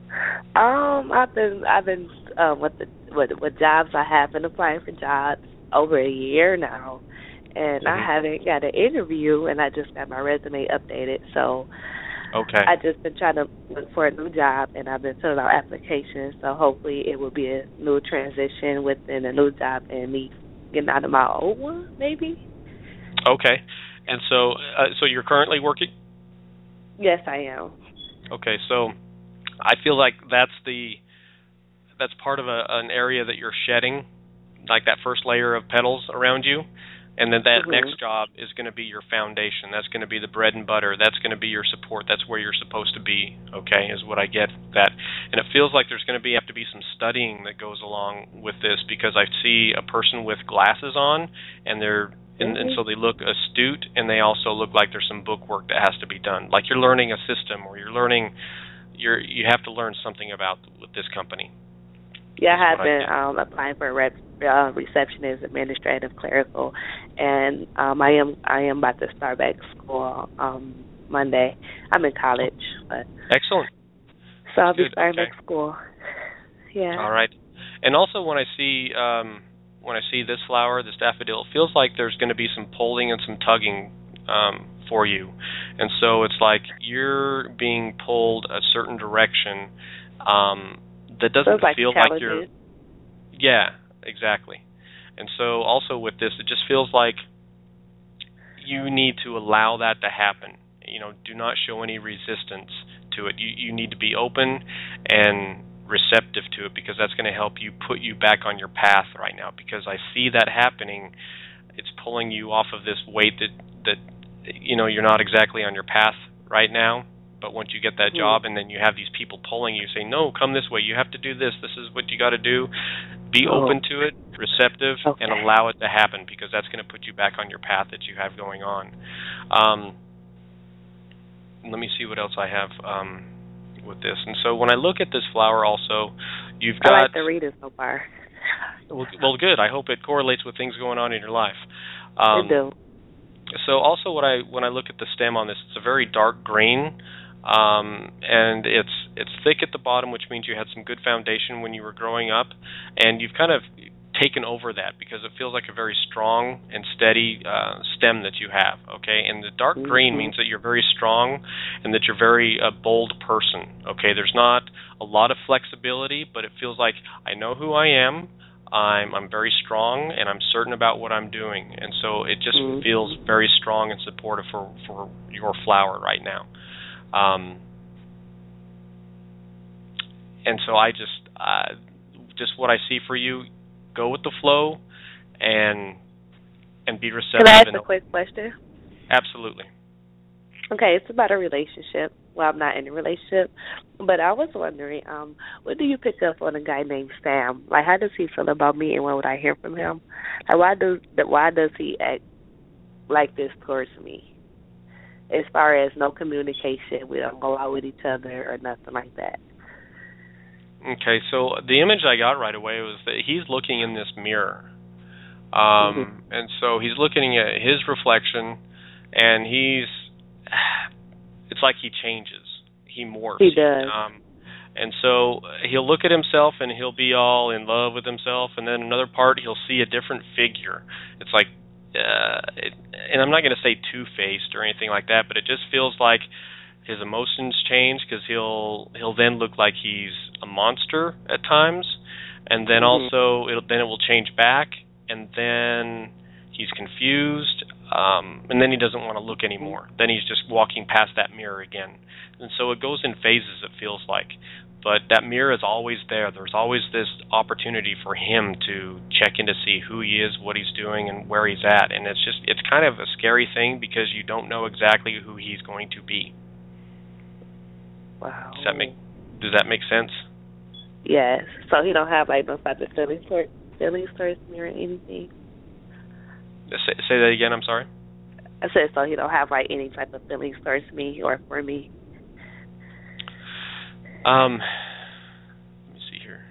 Um, I've been I've been um, with the with, with jobs I have been applying for jobs over a year now, and mm-hmm. I haven't got an interview, and I just got my resume updated. So okay, I just been trying to look for a new job, and I've been filling out applications. So hopefully it will be a new transition within a new job and me getting out of my old one, maybe. Okay, and so uh, so you're currently working? Yes, I am. Okay, so I feel like that's the that's part of a, an area that you're shedding, like that first layer of petals around you, and then that mm-hmm. next job is going to be your foundation. That's going to be the bread and butter. That's going to be your support. That's where you're supposed to be. Okay, is what I get that, and it feels like there's going to be have to be some studying that goes along with this, because I see a person with glasses on, and they're and, and so they look astute, and they also look like there's some book work that has to be done, like you're learning a system or you're learning. You're, you have to learn something about with this company. Yeah, I have been I um, applying for a rep, uh, receptionist, administrative, clerical, and um, I am I am about to start back school um, Monday. I'm in college, but excellent. So I'll be Good. starting okay. back school. Yeah. All right. And also, when I see um, when I see this flower, this daffodil, it feels like there's going to be some pulling and some tugging um, for you. And so it's like you're being pulled a certain direction um, that doesn't like feel like you're... Yeah, exactly. And so also with this, it just feels like you need to allow that to happen. You know, do not show any resistance to it. You, you need to be open and receptive to it, because that's going to help you put you back on your path right now, because I see that happening. It's pulling you off of this weight that, that you know, you're not exactly on your path right now, but once you get that mm-hmm. job and then you have these people pulling you, saying, no, come this way, you have to do this, this is what you got to do, be oh. open to it, receptive, okay. and allow it to happen, because that's going to put you back on your path that you have going on. Um, let me see what else I have um, with this. And so when I look at this flower also, you've got... I like the reading so far. well, well, good. I hope it correlates with things going on in your life. Um, it do. So also, what I when I look at the stem on this, it's a very dark green, um, and it's it's thick at the bottom, which means you had some good foundation when you were growing up, and you've kind of taken over that, because it feels like a very strong and steady uh, stem that you have. Okay, and the dark mm-hmm. green means that you're very strong and that you're very uh, bold person. Okay, there's not a lot of flexibility, but it feels like I know who I am. I'm I'm very strong, and I'm certain about what I'm doing, and so it just mm-hmm. feels very strong and supportive for, for your flower right now. Um, and so I just uh, just what I see for you, go with the flow, and and be receptive. Can I ask and a quick question? Absolutely. Okay, it's about a relationship. Well, I'm not in a relationship, but I was wondering, um, what do you pick up on a guy named Sam? Like, how does he feel about me, and when would I hear from him? Like, why does why does he act like this towards me? As far as no communication, we don't go out with each other or nothing like that. Okay, so the image I got right away was that he's looking in this mirror, um, mm-hmm. and so he's looking at his reflection, and he's. It's like he changes. He morphs. He does. Um, and so he'll look at himself and he'll be all in love with himself, and then another part he'll see a different figure. It's like uh, it, and I'm not going to say two-faced or anything like that, but it just feels like his emotions change because he'll he'll then look like he's a monster at times, and then Mm-hmm. also it'll then it will change back, and then he's confused, um, and then he doesn't want to look anymore. Then he's just walking past that mirror again, and so it goes in phases. It feels like, but that mirror is always there. There's always this opportunity for him to check in to see who he is, what he's doing, and where he's at, and it's just it's kind of a scary thing because you don't know exactly who he's going to be. Wow. Does that make Does that make sense? Yes. So he don't have like no type of feelings for feelings towards me or anything. Say, say that again. I'm sorry. I said so he don't have like any type of feelings towards me or for me. Um, let me see here.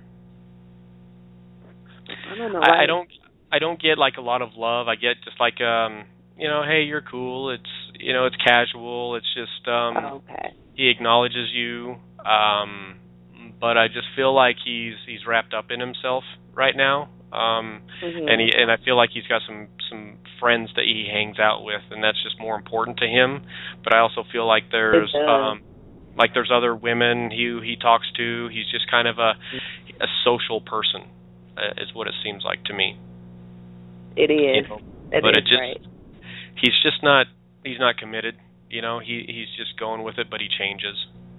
I don't know. I, Why. I don't. I don't get like a lot of love. I get just like um, you know, hey, you're cool. It's you know, it's casual. It's just um, Oh, okay. he acknowledges you. Um, but I just feel like he's he's wrapped up in himself right now. Um, Mm-hmm. and he and I feel like he's got some some friends that he hangs out with, and that's just more important to him. But I also feel like there's um, like there's other women he he talks to. He's just kind of a a social person, uh, is what it seems like to me. It is. You know, it but is it just right. he's just not he's not committed. You know, he he's just going with it, but he changes.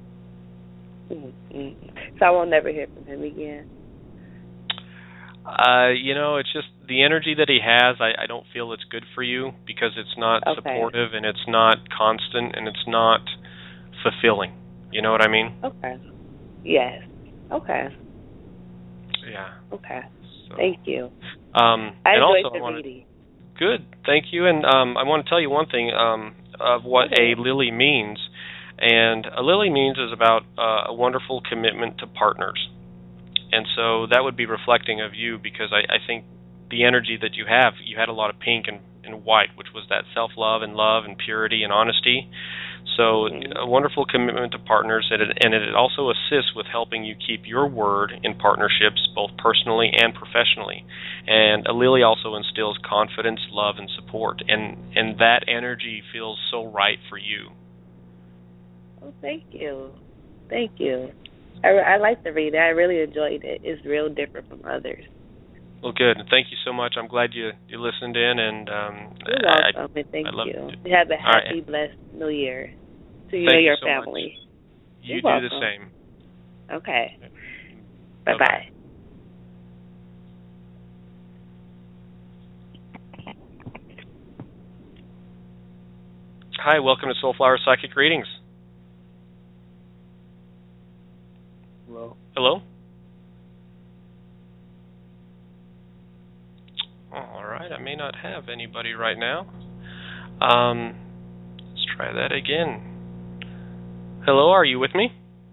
Mm-hmm. So I will never hear from him again. Uh, you know, it's just the energy that he has. I, I don't feel it's good for you because it's not Okay. supportive and it's not constant and it's not fulfilling. You know what I mean? Okay. Yes. Okay. Yeah. Okay. So, Thank you. Um, I and enjoyed also the I wanted, reading. good. Thank you. And um, I want to tell you one thing um, of what Okay. a lily means. And a lily means is about uh, a wonderful commitment to partners. And so that would be reflecting of you because I, I think the energy that you have, you had a lot of pink and, and white, which was that self-love and love and purity and honesty. So Mm-hmm. a wonderful commitment to partners, and it, and it also assists with helping you keep your word in partnerships, both personally and professionally. And a lily also instills confidence, love, and support. And, and that energy feels so right for you. Oh, thank you. Thank you. I, I like the reading. I really enjoyed it. It's real different from others. Well, good. Thank you so much. I'm glad you, you listened in. And um, You're I, welcome, and thank I love you. it. You have a All right. happy, blessed New Year to you Thank and you your so family. much. You You're do welcome. the same. Okay. Bye-bye. Bye-bye. Hi, welcome to Soulflower Psychic Readings. Hello. Hello? All right, I may not have anybody right now. Um, let's try that again. Hello, are you with me?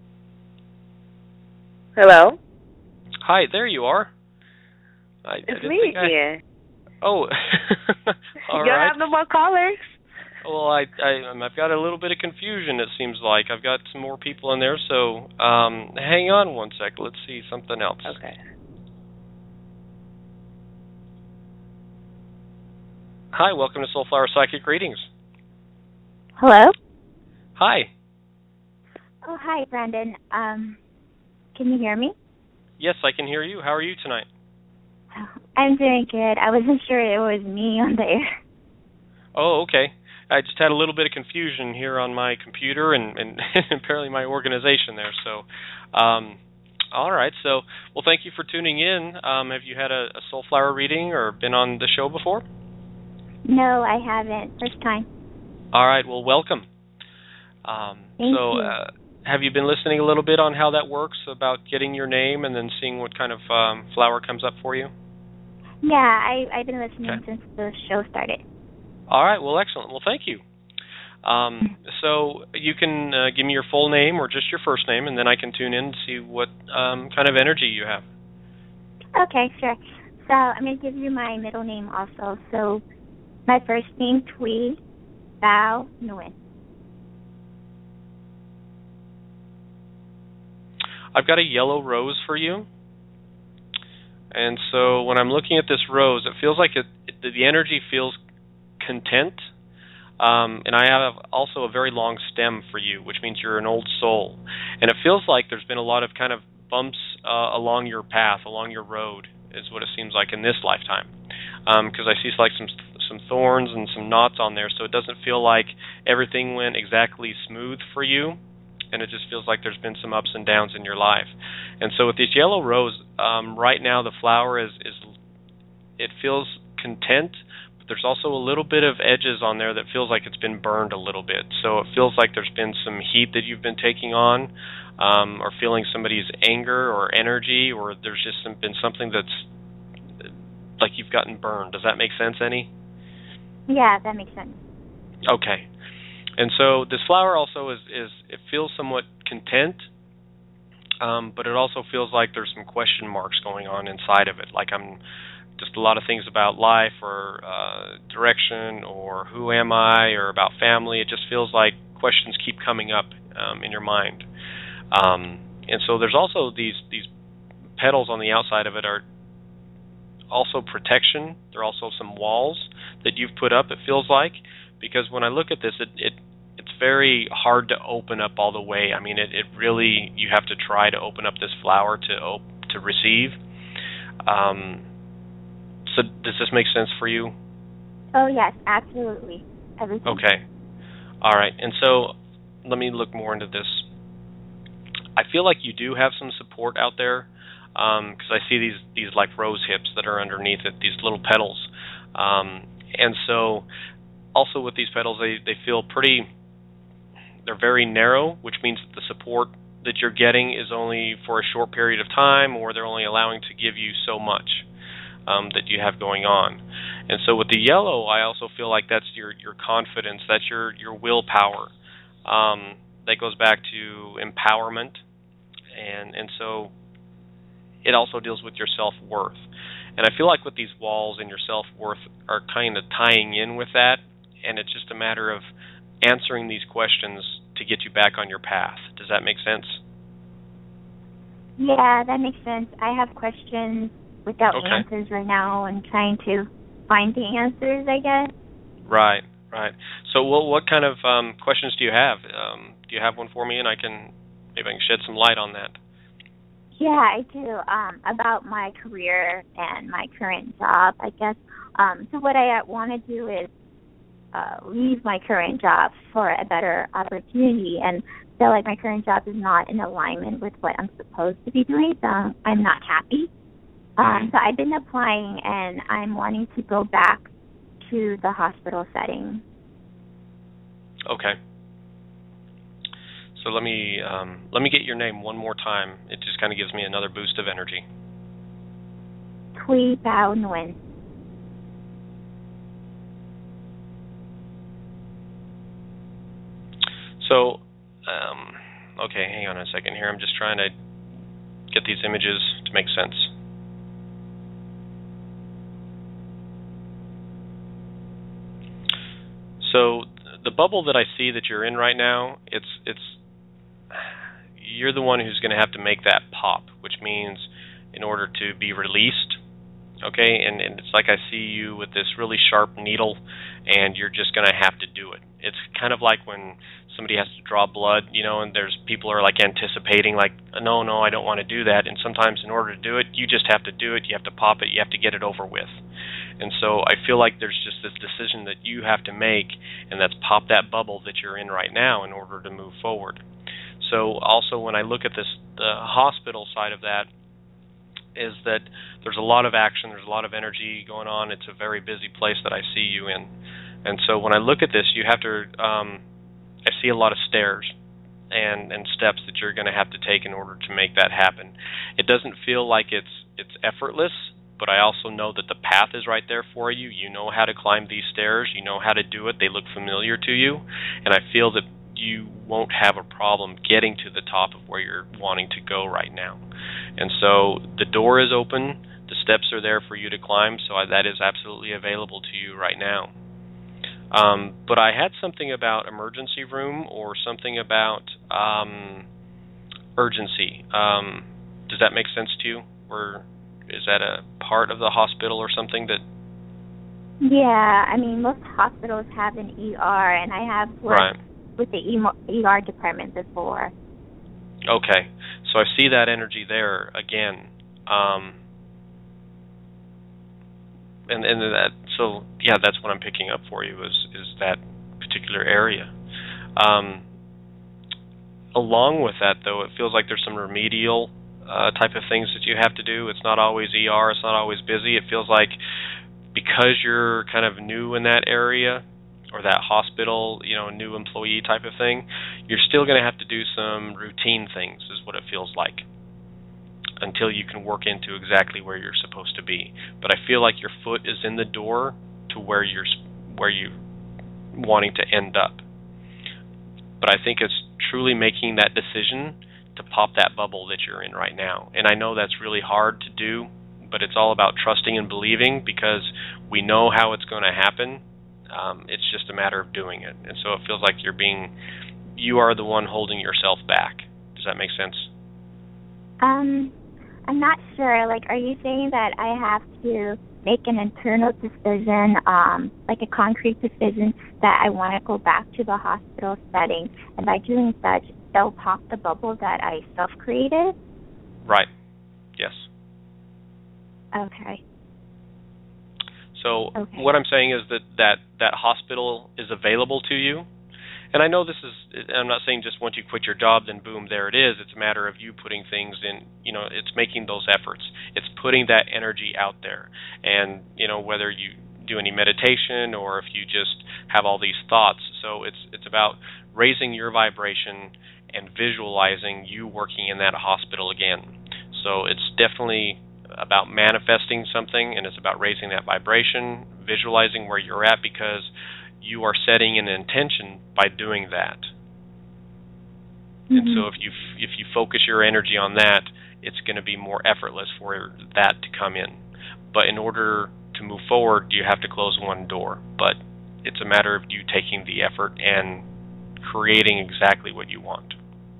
Hello? Hi, there you are. I, I It's didn't me think I- again. Oh, all you don't right. have no more callers? Well, I, I, I've got a little bit of confusion, it seems like. I've got some more people in there, so um, hang on one sec. Let's see something else. Okay. Hi, welcome to Soulflower Psychic Readings. Hello? Hi. Oh, hi, Brandon. Um, can you hear me? Yes, I can hear you. How are you tonight? I'm doing good. I wasn't sure it was me on the air. Oh, okay. I just had a little bit of confusion here on my computer and, and apparently my organization there. So, um, all right. So, well, thank you for tuning in. Um, have you had a, a Soulflower reading or been on the show before? No, I haven't. First time. All right. Well, welcome. Um, Thank so, you. uh, have you been listening a little bit on how that works about getting your name and then seeing what kind of um, flower comes up for you? Yeah, I, I've been listening Okay. since the show started. All right. Well, excellent. Well, thank you. Um, so you can uh, give me your full name or just your first name, and then I can tune in to see what um, kind of energy you have. Okay, sure. So I'm going to give you my middle name also. So my first name, Twee Bao Nguyen. I've got a yellow rose for you. And so when I'm looking at this rose, it feels like it, it, the energy feels content, um, and I have also a very long stem for you, which means you're an old soul. And it feels like there's been a lot of kind of bumps uh, along your path, along your road, is what it seems like in this lifetime. Because um, I see like some some thorns and some knots on there, so it doesn't feel like everything went exactly smooth for you, and it just feels like there's been some ups and downs in your life. And so with this yellow rose, um, right now the flower is, is it feels content, but there's also a little bit of edges on there that feels like it's been burned a little bit. So it feels like there's been some heat that you've been taking on, um, or feeling somebody's anger or energy, or there's just some, been something that's like you've gotten burned. Does that make sense, Annie? Yeah, that makes sense. Okay. And so this flower also is, is it feels somewhat content, um, but it also feels like there's some question marks going on inside of it. Like I'm just a lot of things about life or uh, direction or who am I or about family. It just feels like questions keep coming up um, in your mind. Um, and so there's also these, these petals on the outside of it are also protection. There are also some walls that you've put up, it feels like, because when I look at this, it, it it's very hard to open up all the way. I mean, it, it really, you have to try to open up this flower to op- to receive. Um, so does this make sense for you? Oh, yes, absolutely. Everything. Okay. All right. And so let me look more into this. I feel like you do have some support out there, because um, I see these, these like rose hips that are underneath it, these little petals. Um, and so also with these petals, they, they feel pretty, they're very narrow, which means that the support that you're getting is only for a short period of time, or they're only allowing to give you so much um, that you have going on. And so with the yellow, I also feel like that's your, your confidence, that's your, your willpower. Um, that goes back to empowerment. And, and so it also deals with your self-worth. And I feel like with these walls and your self-worth are kind of tying in with that, and it's just a matter of answering these questions to get you back on your path. Does that make sense? Yeah, that makes sense. I have questions without okay. answers right now and trying to find the answers, I guess. Right, right. So well, what kind of um, questions do you have? Um, do you have one for me, and I can maybe I can shed some light on that? Yeah, I do. Um, about my career and my current job, I guess. Um, so what I want to do is uh, leave my current job for a better opportunity, and feel like my current job is not in alignment with what I'm supposed to be doing, so I'm not happy. Um, so I've been applying, and I'm wanting to go back to the hospital setting. Okay. So let me um, let me get your name one more time. It just kind of gives me another boost of energy. Thuy Bao Nguyen. So, um, okay, hang on a second here. I'm just trying to get these images to make sense. So the bubble that I see that you're in right now, it's it's you're the one who's going to have to make that pop, which means in order to be released, okay, and, and it's like I see you with this really sharp needle, and you're just going to have to do it. It's kind of like when somebody has to draw blood, you know, and there's people are like anticipating, like, no, no, I don't want to do that, and sometimes in order to do it, you just have to do it, you have to pop it, you have to get it over with. And so I feel like there's just this decision that you have to make, and that's pop that bubble that you're in right now in order to move forward. So also when I look at this, the hospital side of that, is that there's a lot of action, there's a lot of energy going on. It's a very busy place that I see you in. And so when I look at this, you have to, um, I see a lot of stairs and, and steps that you're going to have to take in order to make that happen. It doesn't feel like it's it's effortless, but I also know that the path is right there for you. You know how to climb these stairs. You know how to do it. They look familiar to you. And I feel that you won't have a problem getting to the top of where you're wanting to go right now. And so the door is open. The steps are there for you to climb, so that is absolutely available to you right now. Um, but I had something about emergency room or something about um, urgency. Um, does that make sense to you? Or is that a part of the hospital or something that Yeah, I mean, most hospitals have an E R, and I have worked Right. with the E R department before. Okay, so I see that energy there again, um, and and that so yeah, that's what I'm picking up for you is is that particular area. Um, along with that, though, it feels like there's some remedial uh, type of things that you have to do. It's not always E R. It's not always busy. It feels like because you're kind of new in that area, or that hospital, you know, new employee type of thing, you're still going to have to do some routine things, is what it feels like, until you can work into exactly where you're supposed to be. But I feel like your foot is in the door to where you're where you're wanting to end up. But I think it's truly making that decision to pop that bubble that you're in right now. And I know that's really hard to do, but it's all about trusting and believing, because we know how it's going to happen. Um, it's just a matter of doing it. And so it feels like you're being, you are the one holding yourself back. Does that make sense? Um, I'm not sure. Like, are you saying that I have to make an internal decision, um, like a concrete decision that I want to go back to the hospital setting, and by doing such, they'll pop the bubble that I self-created? Right. Yes. Okay. So okay. what I'm saying is that, that that hospital is available to you. And I know this is, I'm not saying just once you quit your job, then boom, there it is. It's a matter of you putting things in, you know, it's making those efforts. It's putting that energy out there. And, you know, whether you do any meditation or if you just have all these thoughts. So it's it's about raising your vibration and visualizing you working in that hospital again. So it's definitely about manifesting something, and it's about raising that vibration, visualizing where you're at, because you are setting an intention by doing that. Mm-hmm. And so if you if you focus your energy on that, it's going to be more effortless for that to come in. But in order to move forward, you have to close one door. But it's a matter of you taking the effort and creating exactly what you want.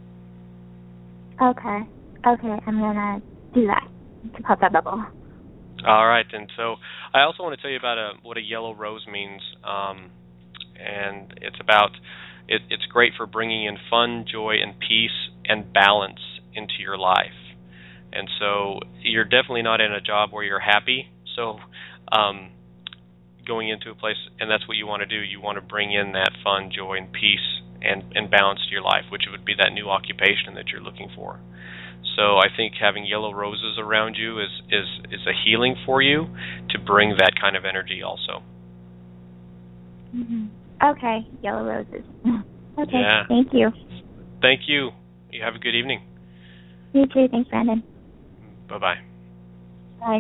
Okay. Okay, I'm going to do that. To pop that bubble. All right, and so I also want to tell you about a, what a yellow rose means, um, and it's about it, it's great for bringing in fun, joy, and peace and balance into your life. And so you're definitely not in a job where you're happy. So um, going into a place, and that's what you want to do. You want to bring in that fun, joy, and peace and, and balance to your life, which would be that new occupation that you're looking for. So I think having yellow roses around you is, is, is a healing for you to bring that kind of energy also. Mm-hmm. Okay, yellow roses. Okay, yeah. Thank you. Thank you. You have a good evening. You too. Thanks, Brandon. Bye-bye. Bye.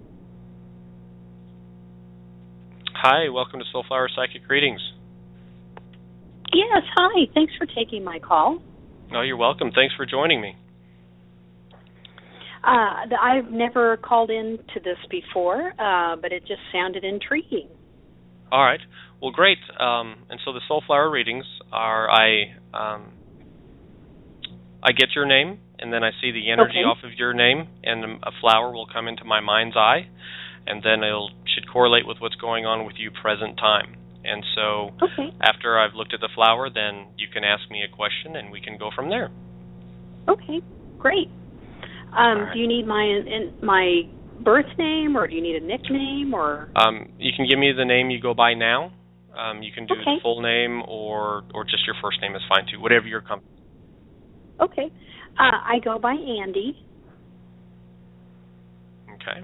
Hi, welcome to Soulflower Psychic Readings. Yes, hi. Thanks for taking my call. Oh, you're welcome. Thanks for joining me. Uh, I've never called in to this before, uh, but it just sounded intriguing. All right. Well, great. Um, and so the Soulflower readings are I um, I get your name, and then I see the energy okay. off of your name, and a flower will come into my mind's eye, and then it should correlate with what's going on with you present time. And so okay. after I've looked at the flower, then you can ask me a question, and we can go from there. Okay, great. Um, right. Do you need my in, my birth name, or do you need a nickname, or? Um, you can give me the name you go by now. Um, you can do okay. the full name, or or just your first name is fine too. Whatever you're comfortable. Okay, uh, I go by Andy. Okay.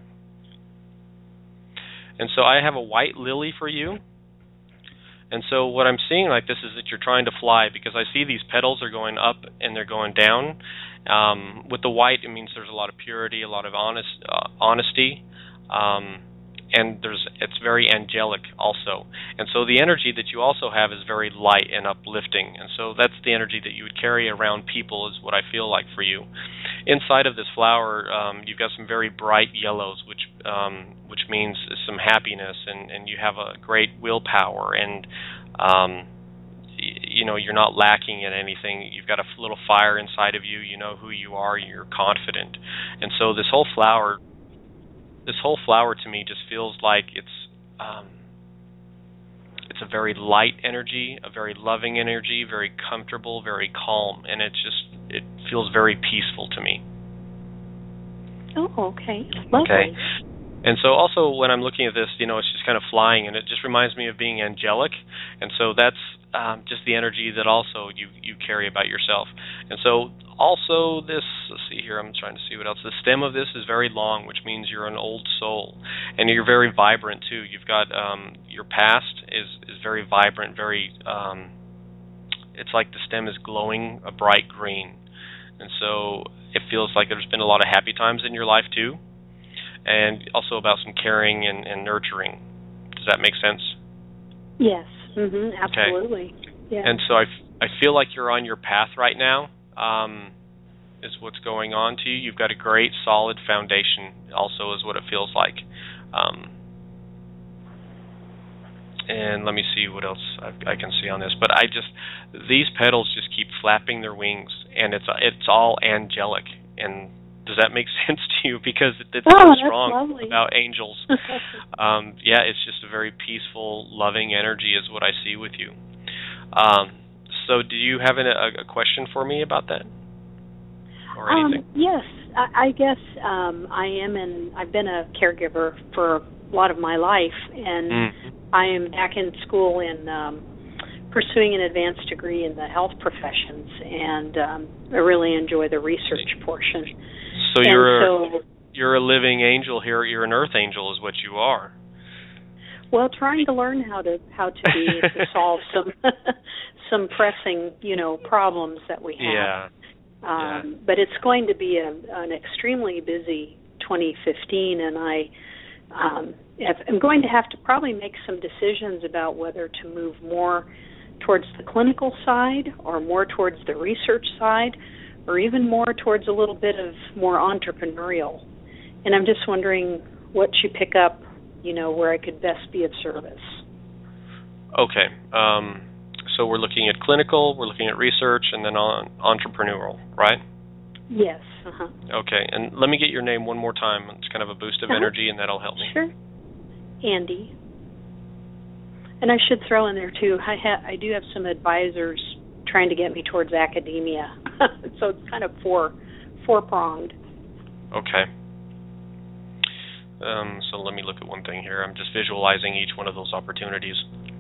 And so I have a white lily for you. And so what I'm seeing like this is that you're trying to fly, because I see these petals are going up and they're going down. Um, with the white, it means there's a lot of purity, a lot of honest, uh, honesty, um, and there's it's very angelic also. And so the energy that you also have is very light and uplifting. And so that's the energy that you would carry around people, is what I feel like for you. Inside of this flower, um, you've got some very bright yellows, which um, which means some happiness, and, and you have a great willpower, and um, you know, you're not lacking in anything. You've got a little fire inside of you. You know who you are. You're confident. And so this whole flower, this whole flower to me just feels like it's um, it's a very light energy, a very loving energy, very comfortable, very calm, and it's just it feels very peaceful to me. Oh, okay. Lovely. Okay. And so also when I'm looking at this, you know, it's just kind of flying, and it just reminds me of being angelic. And so that's um, just the energy that also you, you carry about yourself. And so also this, let's see here, I'm trying to see what else. The stem of this is very long, which means you're an old soul. And you're very vibrant, too. You've got um, your past is, is very vibrant, very, um, it's like the stem is glowing a bright green. And so it feels like there's been a lot of happy times in your life, too. And also about some caring and, and nurturing. Does that make sense? Yes. Mhm. Absolutely. Okay. Yeah. And so I, f- I feel like you're on your path right now. Um, is what's going on to you. You've got a great, solid foundation. Also, is what it feels like. Um, and let me see what else I, I can see on this. But I just these petals just keep flapping their wings, and it's it's all angelic. And does that make sense to you? Because it's oh, so that's strong lovely. about angels. um, yeah, it's just a very peaceful, loving energy is what I see with you. Um, so do you have an, a, a question for me about that? Or anything? Um, yes, I, I guess um, I am in, I've been a caregiver for a lot of my life, and mm-hmm. I am back in school in um, pursuing an advanced degree in the health professions, and um, I really enjoy the research portion. So and you're so, a, you're a living angel here. You're an earth angel, is what you are. Well, trying to learn how to how to be to solve some some pressing, you know, problems that we have. Yeah. Um, yeah. But it's going to be a, an extremely busy twenty fifteen, and I um, am going to have to probably make some decisions about whether to move more towards the clinical side or more towards the research side, or even more towards a little bit of more entrepreneurial. And I'm just wondering what you pick up, you know, where I could best be of service. Okay. Um, so we're looking at clinical, we're looking at research, and then on entrepreneurial, right? Yes. Uh-huh. Okay. And let me get your name one more time. It's kind of a boost of uh-huh. energy, and that'll help me. Sure. Andy. And I should throw in there, too, I, ha- I do have some advisors trying to get me towards academia. So it's kind of four, four-pronged. Okay. Um, so let me look at one thing here. I'm just visualizing each one of those opportunities.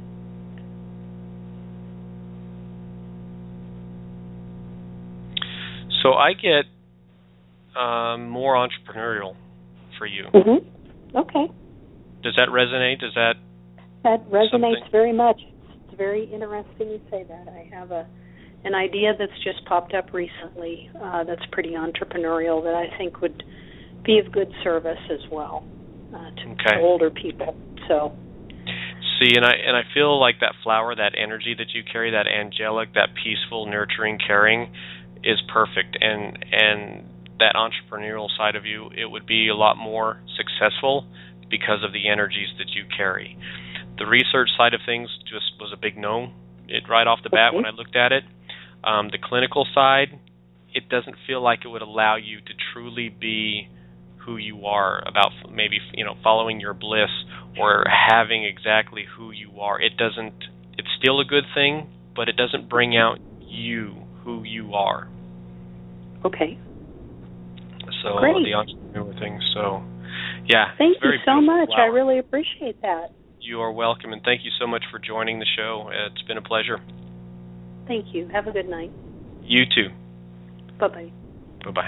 So I get um, more entrepreneurial for you. Mm-hmm. Okay. Does that resonate? Does that That resonates something? very much. It's very interesting you say that. I have a an idea that's just popped up recently uh, that's pretty entrepreneurial that I think would be of good service as well uh, to, okay. to older people. So, see, and I and I feel like that flower, that energy that you carry, that angelic, that peaceful, nurturing, caring, is perfect. And and that entrepreneurial side of you, it would be a lot more successful because of the energies that you carry. The research side of things just was a big no. It right off the bat okay. when I looked at it. Um, the clinical side, it doesn't feel like it would allow you to truly be who you are, about maybe, you know, following your bliss or having exactly who you are. It doesn't, it's still a good thing, but it doesn't bring out you, who you are. Okay. So Great. The entrepreneur thing. So, yeah. Thank you so much. Flower. I really appreciate that. You are welcome, and thank you so much for joining the show. It's been a pleasure. Thank you. Have a good night. You too. Bye-bye. Bye-bye.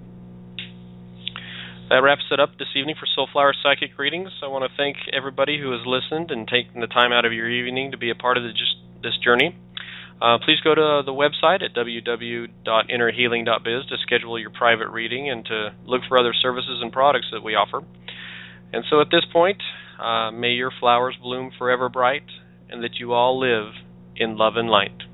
That wraps it up this evening for Soulflower Psychic Readings. I want to thank everybody who has listened and taken the time out of your evening to be a part of the, just, this journey. Uh, please go to the website at w w w dot inner healing dot biz to schedule your private reading and to look for other services and products that we offer. And so at this point, uh, may your flowers bloom forever bright and that you all live in love and light.